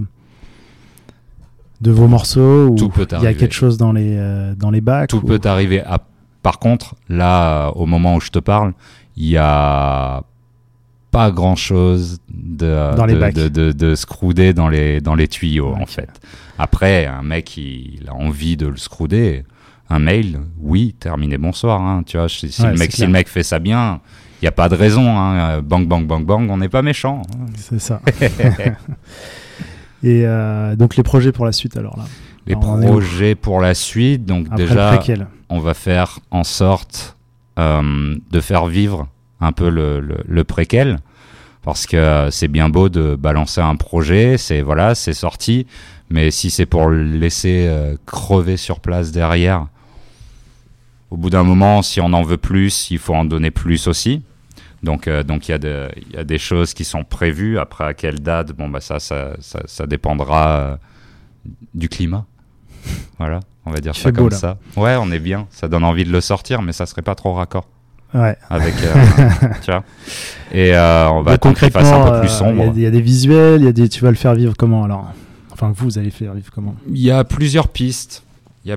C: vos morceaux, ou il y a quelque chose dans les bacs.
D: Tout peut arriver. Par contre, là, au moment où je te parle, il y a pas grand chose de scroudé dans les tuyaux, en fait. Après, un mec, il a envie de le scrouder. Un mail, oui, terminé, bonsoir. Hein, tu vois, si le mec fait ça bien, il n'y a pas de raison. Hein, bang, bang, bang, bang, on n'est pas méchant. Hein.
C: C'est ça. Et donc, les projets pour la suite, alors là.
D: Les projets pour la suite, donc
C: après
D: déjà, on va faire en sorte de faire vivre un peu le préquel, parce que c'est bien beau de balancer un projet, c'est sorti, mais si c'est pour le laisser crever sur place derrière, au bout d'un moment, si on en veut plus, il faut en donner plus aussi. Donc il y a des choses qui sont prévues. Après, à quelle date, ça dépendra du climat. Voilà, on va dire ça comme ça. Ouais, on est bien, ça donne envie de le sortir, mais ça serait pas trop raccord.
C: Ouais.
D: Avec, tu vois. Et on va attendre qu'il fasse un peu plus sombre.
C: Il y a des visuels, tu vas le faire vivre comment alors ? Enfin, vous allez faire vivre comment ?
D: Il y a plusieurs pistes. Il y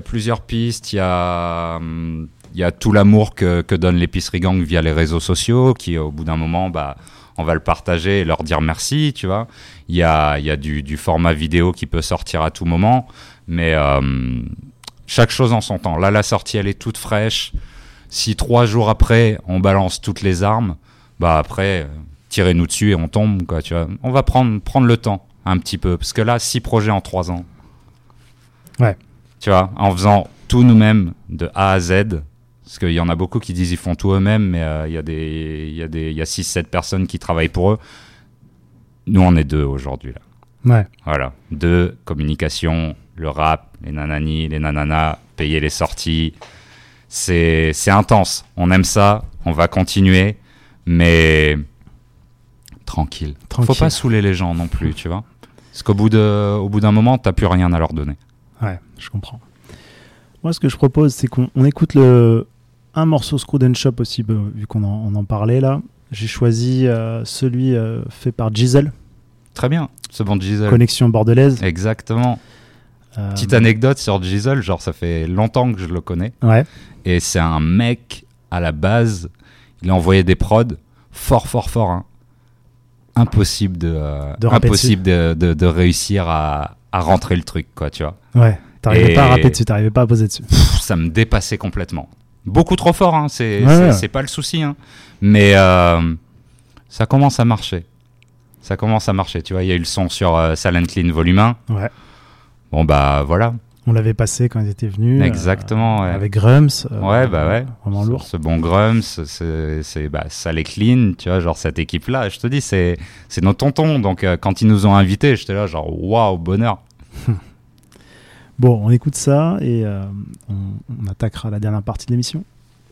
D: a tout l'amour que donne l'épicerie gang via les réseaux sociaux, qui au bout d'un moment, on va le partager et leur dire merci, tu vois. Il y a du format vidéo qui peut sortir à tout moment, mais chaque chose en son temps. Là, la sortie, elle est toute fraîche. Si 3 jours après, on balance toutes les armes, après, tirez-nous dessus et on tombe, quoi, tu vois. On va prendre le temps, un petit peu, parce que là, 6 projets en 3 ans.
C: Ouais.
D: Tu vois, en faisant tout nous-mêmes, de A à Z, parce qu'il y en a beaucoup qui disent qu'ils font tout eux-mêmes, mais il y a 6-7 personnes qui travaillent pour eux. Nous, on est 2 aujourd'hui, là.
C: Ouais.
D: Voilà. 2, communication, le rap, les nanani, les nananas, payer les sorties. C'est intense. On aime ça, on va continuer, mais tranquille. Faut pas saouler les gens non plus, tu vois. Parce qu'au bout d'un moment, t'as plus rien à leur donner.
C: Ouais, je comprends. Moi, ce que je propose, c'est qu'on écoute un morceau Screwed and Chop aussi, vu qu'on en parlait là. J'ai choisi celui fait par Giselle.
D: Très bien, ce bon Giselle.
C: Connexion bordelaise.
D: Exactement. Petite anecdote sur Giselle, genre ça fait longtemps que je le connais.
C: Ouais.
D: Et c'est un mec, à la base, il a envoyé des prods fort, hein. Impossible de réussir à rentrer le truc, quoi, tu vois.
C: Ouais, t'arrivais pas à rapper dessus, t'arrivais pas à poser dessus.
D: Ça me dépassait complètement. Beaucoup trop fort, hein, c'est pas le souci, hein. Mais ça commence à marcher. Tu vois, il y a eu le son sur Silent Clean Volume 1. Ouais. Bon, voilà.
C: On l'avait passé quand ils étaient venus.
D: Exactement, ouais.
C: Avec Grums.
D: Ouais.
C: Vraiment lourd.
D: Ce bon Grums, c'est Silent Clean, tu vois, genre cette équipe-là, je te dis, c'est nos tontons. Donc, quand ils nous ont invités, j'étais là, genre, waouh, bonheur.
C: Bon, on écoute ça et on attaquera la dernière partie de l'émission.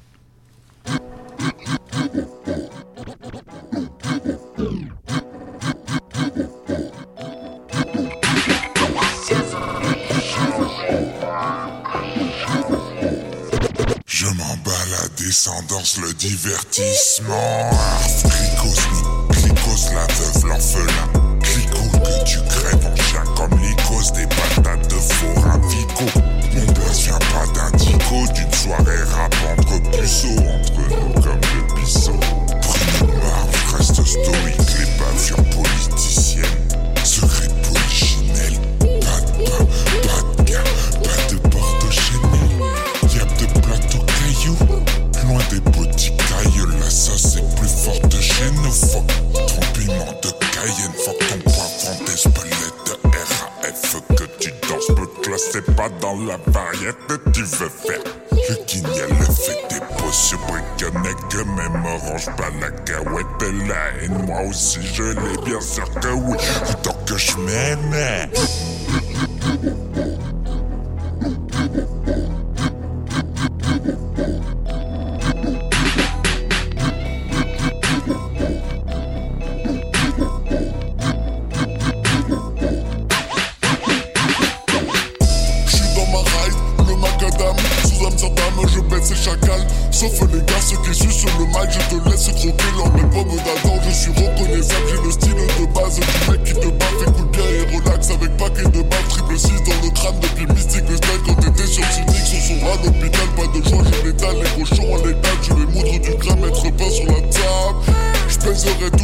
I: Je m'emballe la descendance, le divertissement. Clicos, la veuve, l'orphelin. Clico que tu crèves en chien comme l'icos, des patates de forain Vico. Mon boss vient pas d'indigo, d'une soirée rap entre puceaux, entre nous comme le bisseau. Bruno Mars reste stoïque, les bavures politiciennes. Secret de polichinelle, pas de gars, pas de porte Chanel. Y'a de plateaux cailloux, loin des boutiques cailloux. La sauce est plus forte chez nous, fuck. Trompiment de Cayenne, fuck ton poivron d'Espelette de RAF. Que tu danses, peut classer pas dans la variété. Tu veux faire le guignol, le fait des beaux sur briconnet. Que même orange, pas la cahuète. Et la haine, moi aussi je l'ai, bien sûr que oui. Tant que je m'aime.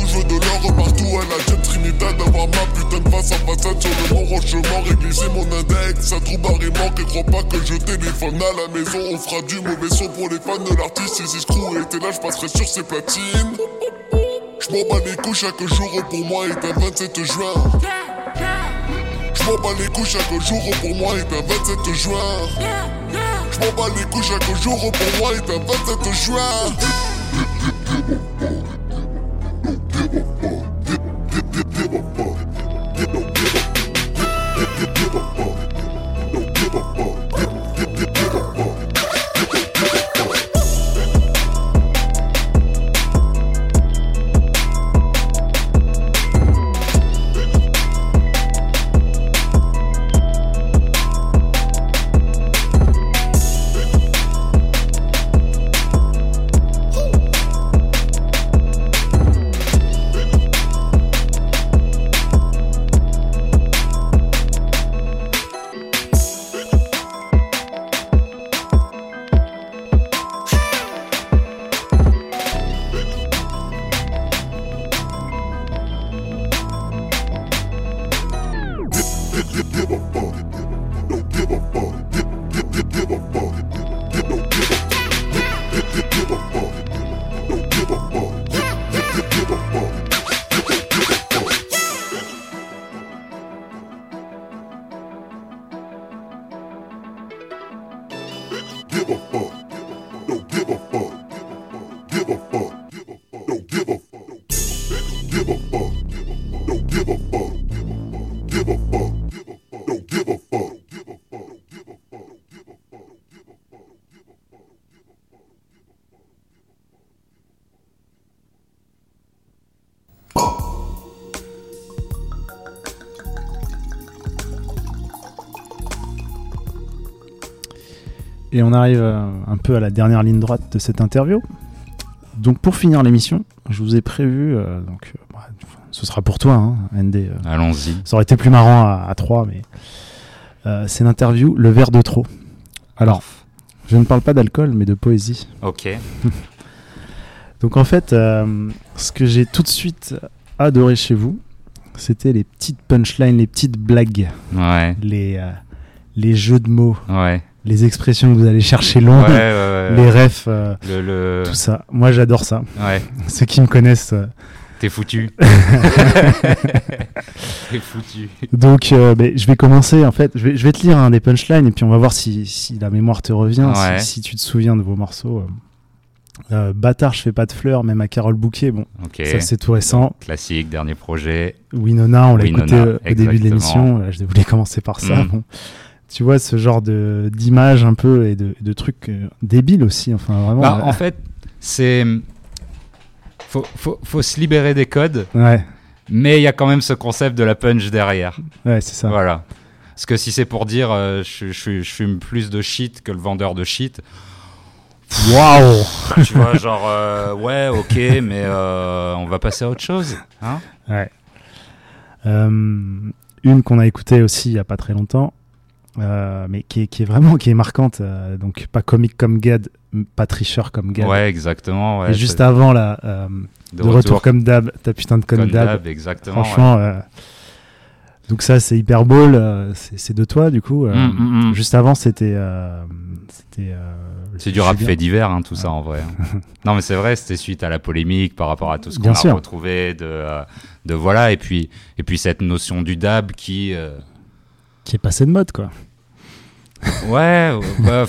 I: je veux de l'or partout à la jet Trinidad. Avoir ma putain de face à façade sur le mont Rochemort et glisser mon index. Un trou barré manque et crois pas que je téléphone à la maison. On fera du mauvais son pour les fans de l'artiste. Si Screw était là, je passerai sur ses platines. J'm'en bats les couilles, chaque jour pour moi est un 27 juin. J'm'en bats les couilles, chaque jour pour moi est un 27 juin. J'm'en bats les couilles, chaque jour pour moi est un 27 juin.
C: Et on arrive un peu à la dernière ligne droite de cette interview. Donc pour finir l'émission, je vous ai prévu, ce sera pour toi, hein, ND.
D: Allons-y.
C: Ça aurait été plus marrant à 3, mais c'est l'interview Le verre de trop. Alors, je ne parle pas d'alcool, mais de poésie.
D: Ok.
C: Donc en fait, ce que j'ai tout de suite adoré chez vous, c'était les petites punchlines, les petites blagues,
D: ouais.
C: Les jeux de mots.
D: Ouais.
C: Les expressions que vous allez chercher loin, les refs, tout ça. Moi, j'adore ça.
D: Ouais.
C: Ceux qui me connaissent...
D: T'es foutu. T'es foutu.
C: Donc, je vais commencer, en fait. Je vais te lire des punchlines et puis on va voir si la mémoire te revient,
D: ouais.
C: si tu te souviens de vos morceaux. Bâtard, je fais pas de fleurs, même à Carole Bouquet. Bon,
D: okay.
C: Ça, c'est tout récent.
D: Classique, dernier projet.
C: Winona, on l'a écouté au début de l'émission. Je voulais commencer par ça. Bon. Tu vois, ce genre d'image un peu et de trucs débiles aussi. Enfin, vraiment.
D: En fait, c'est... Faut se libérer des codes.
C: Ouais.
D: Mais il y a quand même ce concept de la punch derrière.
C: Ouais, c'est ça.
D: Voilà. Parce que si c'est pour dire je fume plus de shit que le vendeur de shit...
C: Waouh.
D: Tu vois, genre, ouais, ok, mais on va passer à autre chose. Hein,
C: ouais. Une qu'on a écoutée aussi il n'y a pas très longtemps. Mais qui est marquante, donc pas comique comme Gad, pas tricheur comme Gad.
D: Ouais, exactement. Ouais,
C: et juste avant là, de retour comme d'hab, ta putain de conne d'hab.
D: Exactement.
C: Franchement, ouais. Donc ça c'est Hyperball, c'est de toi du coup. Juste avant c'était.
D: C'est du rap fait divers, hein, tout ça en vrai. Non mais c'est vrai, c'était suite à la polémique par rapport à tout ce qu'on a retrouvé de voilà, et puis cette notion du dab qui
C: est passé de mode, quoi.
D: Ouais, bah,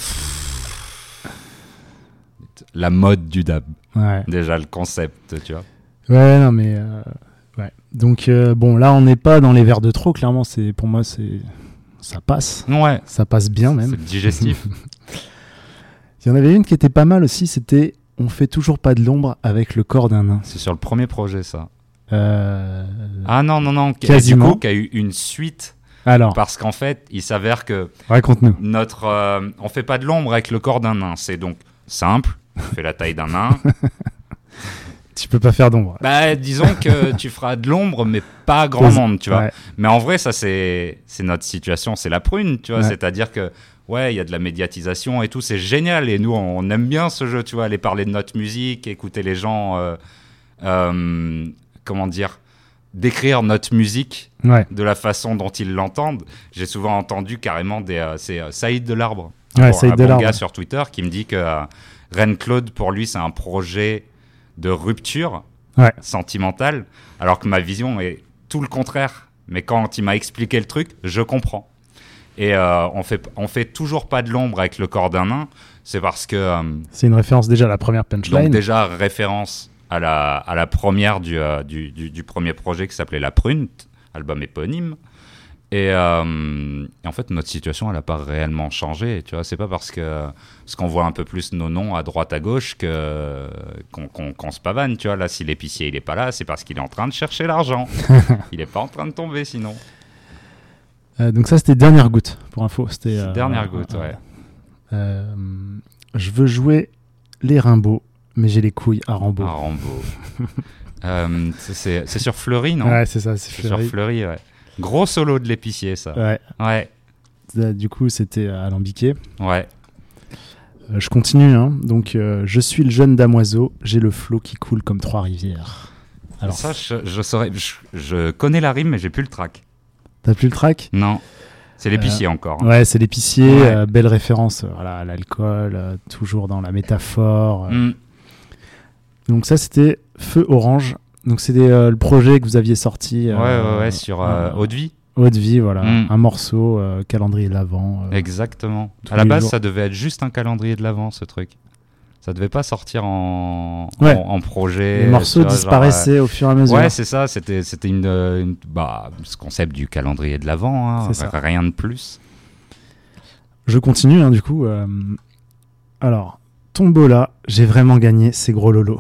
D: la mode du dab.
C: Ouais.
D: Déjà le concept, tu vois.
C: Ouais, non mais ouais. Donc bon, là on n'est pas dans les verres de trop. Clairement, pour moi ça passe.
D: Ouais.
C: Ça passe bien même.
D: C'est digestif.
C: Il y en avait une qui était pas mal aussi. C'était on fait toujours pas de l'ombre avec le corps d'un nain.
D: C'est sur le premier projet ça.
C: Ah
D: non.
C: Quasiment.
D: Du coup, qui a eu une suite.
C: Alors.
D: Parce qu'en fait, il s'avère que
C: raconte-nous.
D: On fait pas de l'ombre avec le corps d'un nain. C'est donc simple. On fait la taille d'un nain.
C: Tu peux pas faire d'ombre.
D: Bah, disons que tu feras de l'ombre, mais pas grand monde, tu vois.
C: Ouais.
D: Mais en vrai, ça c'est notre situation, c'est la prune, tu vois.
C: Ouais.
D: C'est-à-dire que ouais, il y a de la médiatisation et tout, c'est génial. Et nous, on aime bien ce jeu, tu vois, aller parler de notre musique, écouter les gens comment dire, d'écrire notre musique de la façon dont ils l'entendent. J'ai souvent entendu carrément c'est Saïd Delarbre, un bon gars sur Twitter, qui me dit que Reine Claude, pour lui, c'est un projet de rupture sentimentale, alors que ma vision est tout le contraire. Mais quand il m'a expliqué le truc, je comprends. Et on fait toujours pas de l'ombre avec Le corps d'un nain. C'est parce que...
C: c'est une référence déjà à la première punchline.
D: Donc déjà, référence à la première du premier projet qui s'appelait La Prune, album éponyme. Et en fait, notre situation, elle n'a pas réellement changé. Tu vois, c'est pas parce qu'on voit un peu plus nos noms à droite à gauche qu'on se pavane. Tu vois, là, si l'épicier il est pas là, c'est parce qu'il est en train de chercher l'argent. Il est pas en train de tomber sinon.
C: Donc ça, c'était Dernière Goutte, pour info. C'était
D: Dernière Goutte, ouais.
C: Je veux jouer les Rimbaud, mais j'ai les couilles à Rambo.
D: C'est sur Fleury, non?
C: Ouais, c'est ça, c'est
D: sur Fleury, ouais. Gros solo de l'épicier, ça. Ouais.
C: Du coup, c'était alambiqué.
D: Ouais.
C: Je continue, hein. Donc, je suis le jeune damoiseau, j'ai le flot qui coule comme 3 rivières.
D: Alors ça, je connais la rime, mais j'ai plus le track.
C: T'as plus le track?
D: Non. C'est l'épicier encore. Hein.
C: Ouais, c'est l'épicier. Belle référence à l'alcool, toujours dans la métaphore. Donc ça, c'était Feu Orange. Donc c'était le projet que vous aviez sorti.
D: Sur Eau de Vie.
C: Eau de Vie, voilà. Un morceau, calendrier de l'Avent.
D: Exactement. À la base, ça devait être juste un calendrier de l'Avent, ce truc. Ça devait pas sortir en projet.
C: Les morceaux disparaissaient au fur et à mesure.
D: Ouais, c'est ça. C'était ce concept du calendrier de l'Avent. Hein, rien de plus.
C: Je continue, hein, du coup. Alors, Tombola, j'ai vraiment gagné, c'est gros lolo.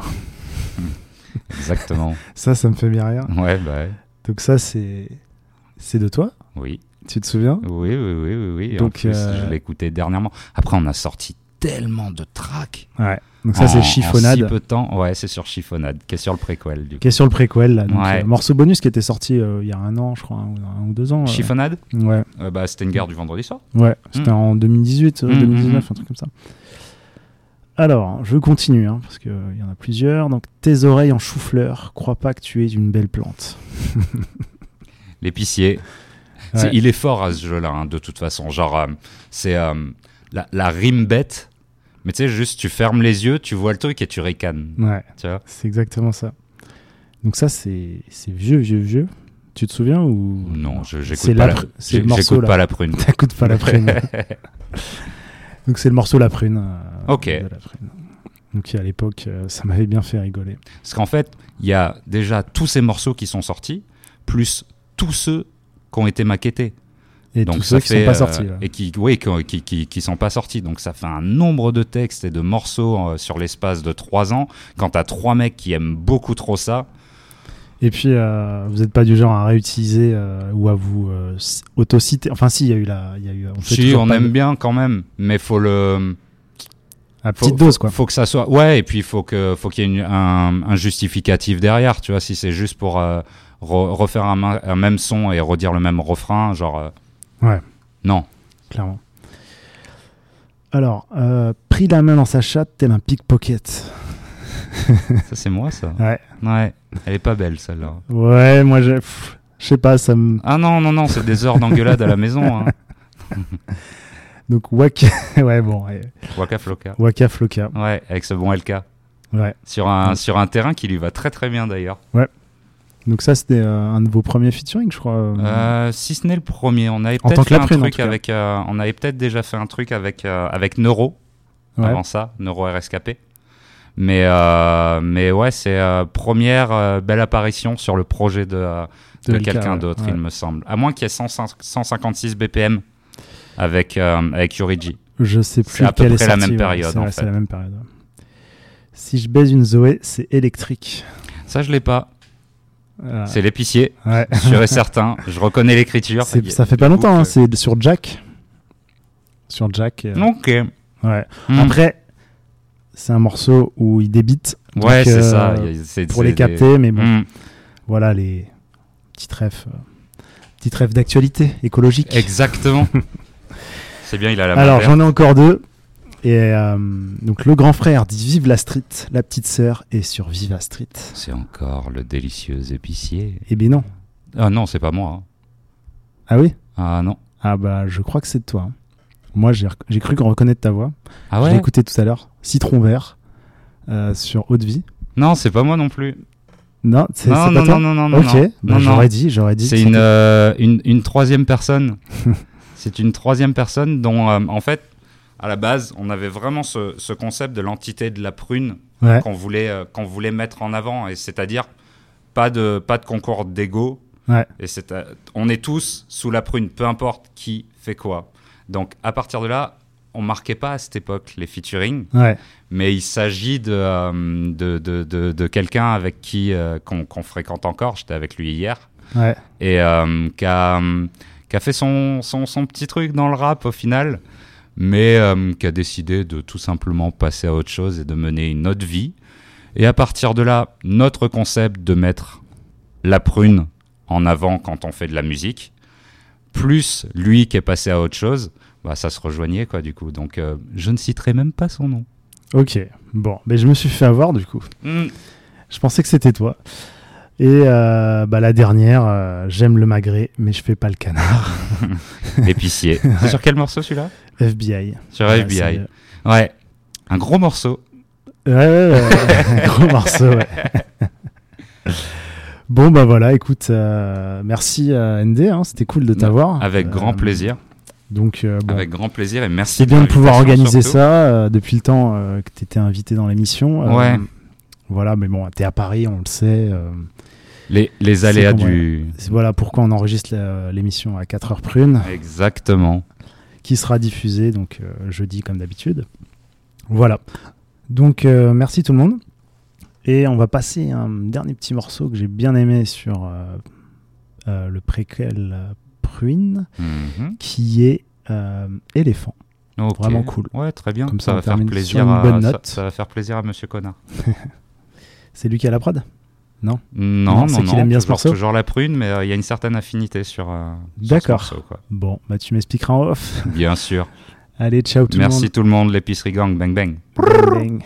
D: Exactement.
C: ça me fait bien rire.
D: Ouais.
C: Donc ça, c'est de toi?
D: Oui.
C: Tu te souviens?
D: Oui. Donc, en plus, je l'ai écouté dernièrement. Après, on a sorti tellement de tracks.
C: Ouais. Donc ça, c'est Chiffonade.
D: En si peu de temps. Ouais, c'est sur Chiffonade, qui est sur le préquel.
C: Qui est sur le préquel, là. Donc, morceau bonus qui était sorti il y a 1 an, je crois, 1 ou 2 ans.
D: Chiffonade?
C: Ouais.
D: C'était une guerre du vendredi soir.
C: Ouais, c'était en 2018, 2019, un truc comme ça. Alors, je continue, hein, parce qu'il y en a plusieurs. Donc, tes oreilles en chou-fleur, crois pas que tu es une belle plante.
D: L'épicier. Ouais. Il est fort à ce jeu-là, hein, de toute façon. Genre, c'est la rime bête, mais tu sais, juste tu fermes les yeux, tu vois le truc et tu ricanes.
C: Ouais,
D: tu vois,
C: c'est exactement ça. Donc ça, c'est vieux. Tu te souviens ou...
D: Non, j'écoute pas la prune.
C: T'écoutes pas la prune. Donc c'est le morceau La Prune.
D: Ok.
C: De La Prune. Donc à l'époque, ça m'avait bien fait rigoler.
D: Parce qu'en fait, il y a déjà tous ces morceaux qui sont sortis, plus tous ceux qui ont été maquettés.
C: Et donc tous ceux qui sont pas sortis.
D: Et qui sont pas sortis. Donc ça fait un nombre de textes et de morceaux sur l'espace de 3 ans. Quand t'as 3 mecs qui aiment beaucoup trop ça.
C: Et puis, vous n'êtes pas du genre à réutiliser ou à vous auto-citer. Enfin, si, il y a eu.
D: On aime bien quand même, mais faut le.
C: À petite dose, quoi.
D: Faut que ça soit. Ouais, et puis faut qu'il y ait un justificatif derrière, tu vois. Si c'est juste pour refaire un même son et redire le même refrain, genre.
C: Ouais.
D: Non.
C: Clairement. Alors, pris la main dans sa chatte, tel un pickpocket.
D: Ça, c'est moi, ça.
C: Ouais.
D: Elle est pas belle, celle-là.
C: Ouais, moi, je sais pas, ça me...
D: Ah non, c'est des heures d'engueulade à la maison. Hein.
C: Donc, Waka... Ouais, bon. Ouais.
D: Waka Flocka.
C: Ouais,
D: avec ce bon LK.
C: Ouais.
D: Sur un terrain qui lui va très très bien, d'ailleurs.
C: Ouais. Donc ça, c'était un de vos premiers featuring, je crois.
D: Si ce n'est le premier. On avait peut-être fait un truc avec... on avait peut-être déjà fait un truc avec Neuro. Ouais. Avant ça, Neuro RSKP. Mais ouais, c'est première belle apparition sur le projet de quelqu'un d'autre, il me semble. À moins qu'il y ait 156 BPM avec Yurigi.
C: Je sais plus.
D: C'est à peu près la même période, en fait.
C: C'est la même période. Si je baise une Zoé, c'est électrique.
D: Ça, je l'ai pas. C'est l'épicier, sûr et certain. Je reconnais l'écriture.
C: Ça fait pas longtemps, hein, c'est sur Jack.
D: Ok.
C: Ouais. Après... C'est un morceau où il débite.
D: Ouais, donc, c'est ça.
C: Pour les capter, mais bon. Voilà les petites rêves d'actualité écologique.
D: Exactement. C'est bien, il a la main
C: Alors,
D: verte.
C: j'en ai encore 2. Et donc le grand frère dit vive la street, la petite sœur est sur Viva Street.
D: C'est encore le délicieux épicier.
C: Eh bien non.
D: Ah non, c'est pas moi.
C: Ah oui?
D: Ah non.
C: Ah bah je crois que c'est de toi. Moi j'ai cru reconnaître ta voix.
D: Ah ouais?
C: Je l'ai écouté tout à l'heure. Citron vert sur Haute Vie.
D: Non, c'est pas moi non plus.
C: Non, c'est
D: non,
C: pas
D: non,
C: toi.
D: non.
C: Ok, bah,
D: non,
C: j'aurais dit.
D: C'est une troisième personne. C'est une troisième personne dont, en fait, à la base, on avait vraiment ce concept de l'entité de la prune qu'on voulait mettre en avant. Et c'est-à-dire, pas de concours d'ego.
C: Ouais.
D: Et on est tous sous la prune, peu importe qui fait quoi. Donc, à partir de là, on marquait pas à cette époque les featuring, mais il s'agit de quelqu'un avec qui qu'on fréquente encore. J'étais avec lui hier, et qui a fait son petit truc dans le rap au final, mais qui a décidé de tout simplement passer à autre chose et de mener une autre vie. Et à partir de là, notre concept de mettre la prune en avant quand on fait de la musique, plus lui qui est passé à autre chose, bah, ça se rejoignait quoi du coup. Donc je ne citerai même pas son nom.
C: Ok, bon, mais je me suis fait avoir du coup. Je pensais que c'était toi. Et la dernière, j'aime le magret, mais je fais pas le canard.
D: Épicier. C'est sur quel morceau celui-là?
C: FBI.
D: Sur FBI. Ouais, un gros morceau.
C: Ouais. Un gros morceau, ouais. Bon, bah voilà, écoute, merci ND, hein, c'était cool de t'avoir.
D: Avec grand plaisir.
C: Donc,
D: avec grand plaisir et merci.
C: C'est bien de pouvoir organiser ça depuis le temps que tu étais invité dans l'émission.
D: Ouais.
C: Voilà, mais bon, t'es à Paris, on le sait.
D: Les aléas du...
C: Voilà pourquoi on enregistre l'émission à 4h prune.
D: Exactement.
C: Qui sera diffusée donc jeudi comme d'habitude. Voilà. Donc merci tout le monde. Et on va passer un dernier petit morceau que j'ai bien aimé sur le préquel Pruine, qui est Éléphant.
D: Okay.
C: Vraiment cool.
D: Ouais, très bien.
C: Comme
D: ça va faire plaisir ça va faire plaisir à Monsieur Connard.
C: C'est lui qui a la prod? Non.
D: Non,
C: c'est qu'il aime bien ce morceau.
D: Toujours la prune, mais il y a une certaine affinité sur
C: D'accord.
D: ce morceau, quoi.
C: Bon, bah tu m'expliqueras en off.
D: Bien sûr.
C: Allez, ciao tout le monde.
D: Merci tout le monde, l'épicerie gang, bang bang.
C: Bang, bang.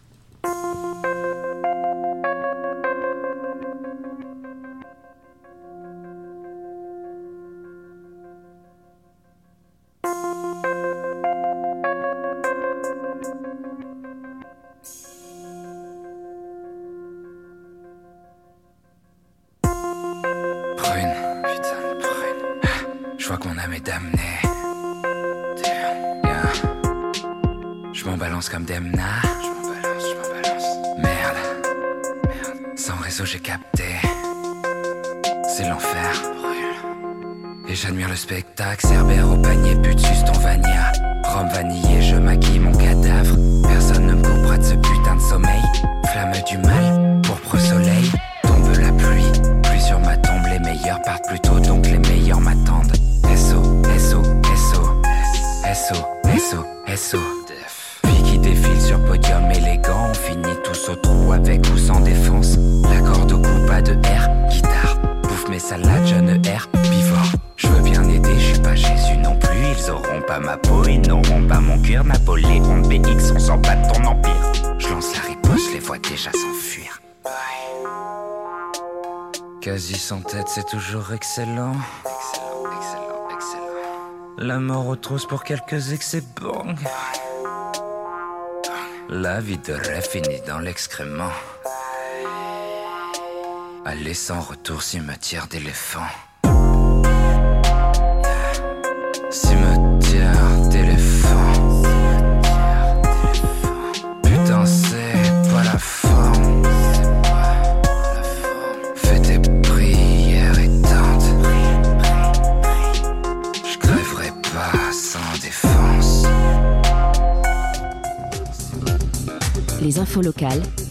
F: Je vois que mon âme est damnée. Yeah. Je m'en balance comme Demna. Je m'en balance. Merde. Sans réseau, j'ai capté. C'est l'enfer. Et j'admire le spectacle. Cerbère au panier, but sus ton vania. Rhum vanillé, je maquille mon cadavre. Personne ne me coupera de ce putain de sommeil. Flamme du mal, pourpre soleil. Tombe la pluie, pluie sur ma tombe. Les meilleurs partent plus tôt, donc les meilleurs m'attendent. SO. Vie qui défile sur podium élégant. On finit tous au trou avec ou sans défense. La corde au cou, pas de R. Guitare, bouffe mes salades, jeune R. Bivore, je veux bien aider, je suis pas Jésus non plus. Ils auront pas ma peau, ils n'auront pas mon cœur. Napoléon de BX, on s'en bat de ton empire. Je lance la riposte, je les vois déjà s'enfuir. Quasi sans tête, c'est toujours excellent. La mort aux trousses pour quelques excès bang. La vie de rêve finit dans l'excrément. Aller sans retour, cimetière d'éléphants. Cimetière d'éléphants. Putain, c'est pas la forme. Fais tes prières éteintes. Je crèverai pas sans défense.
J: Les infos locales,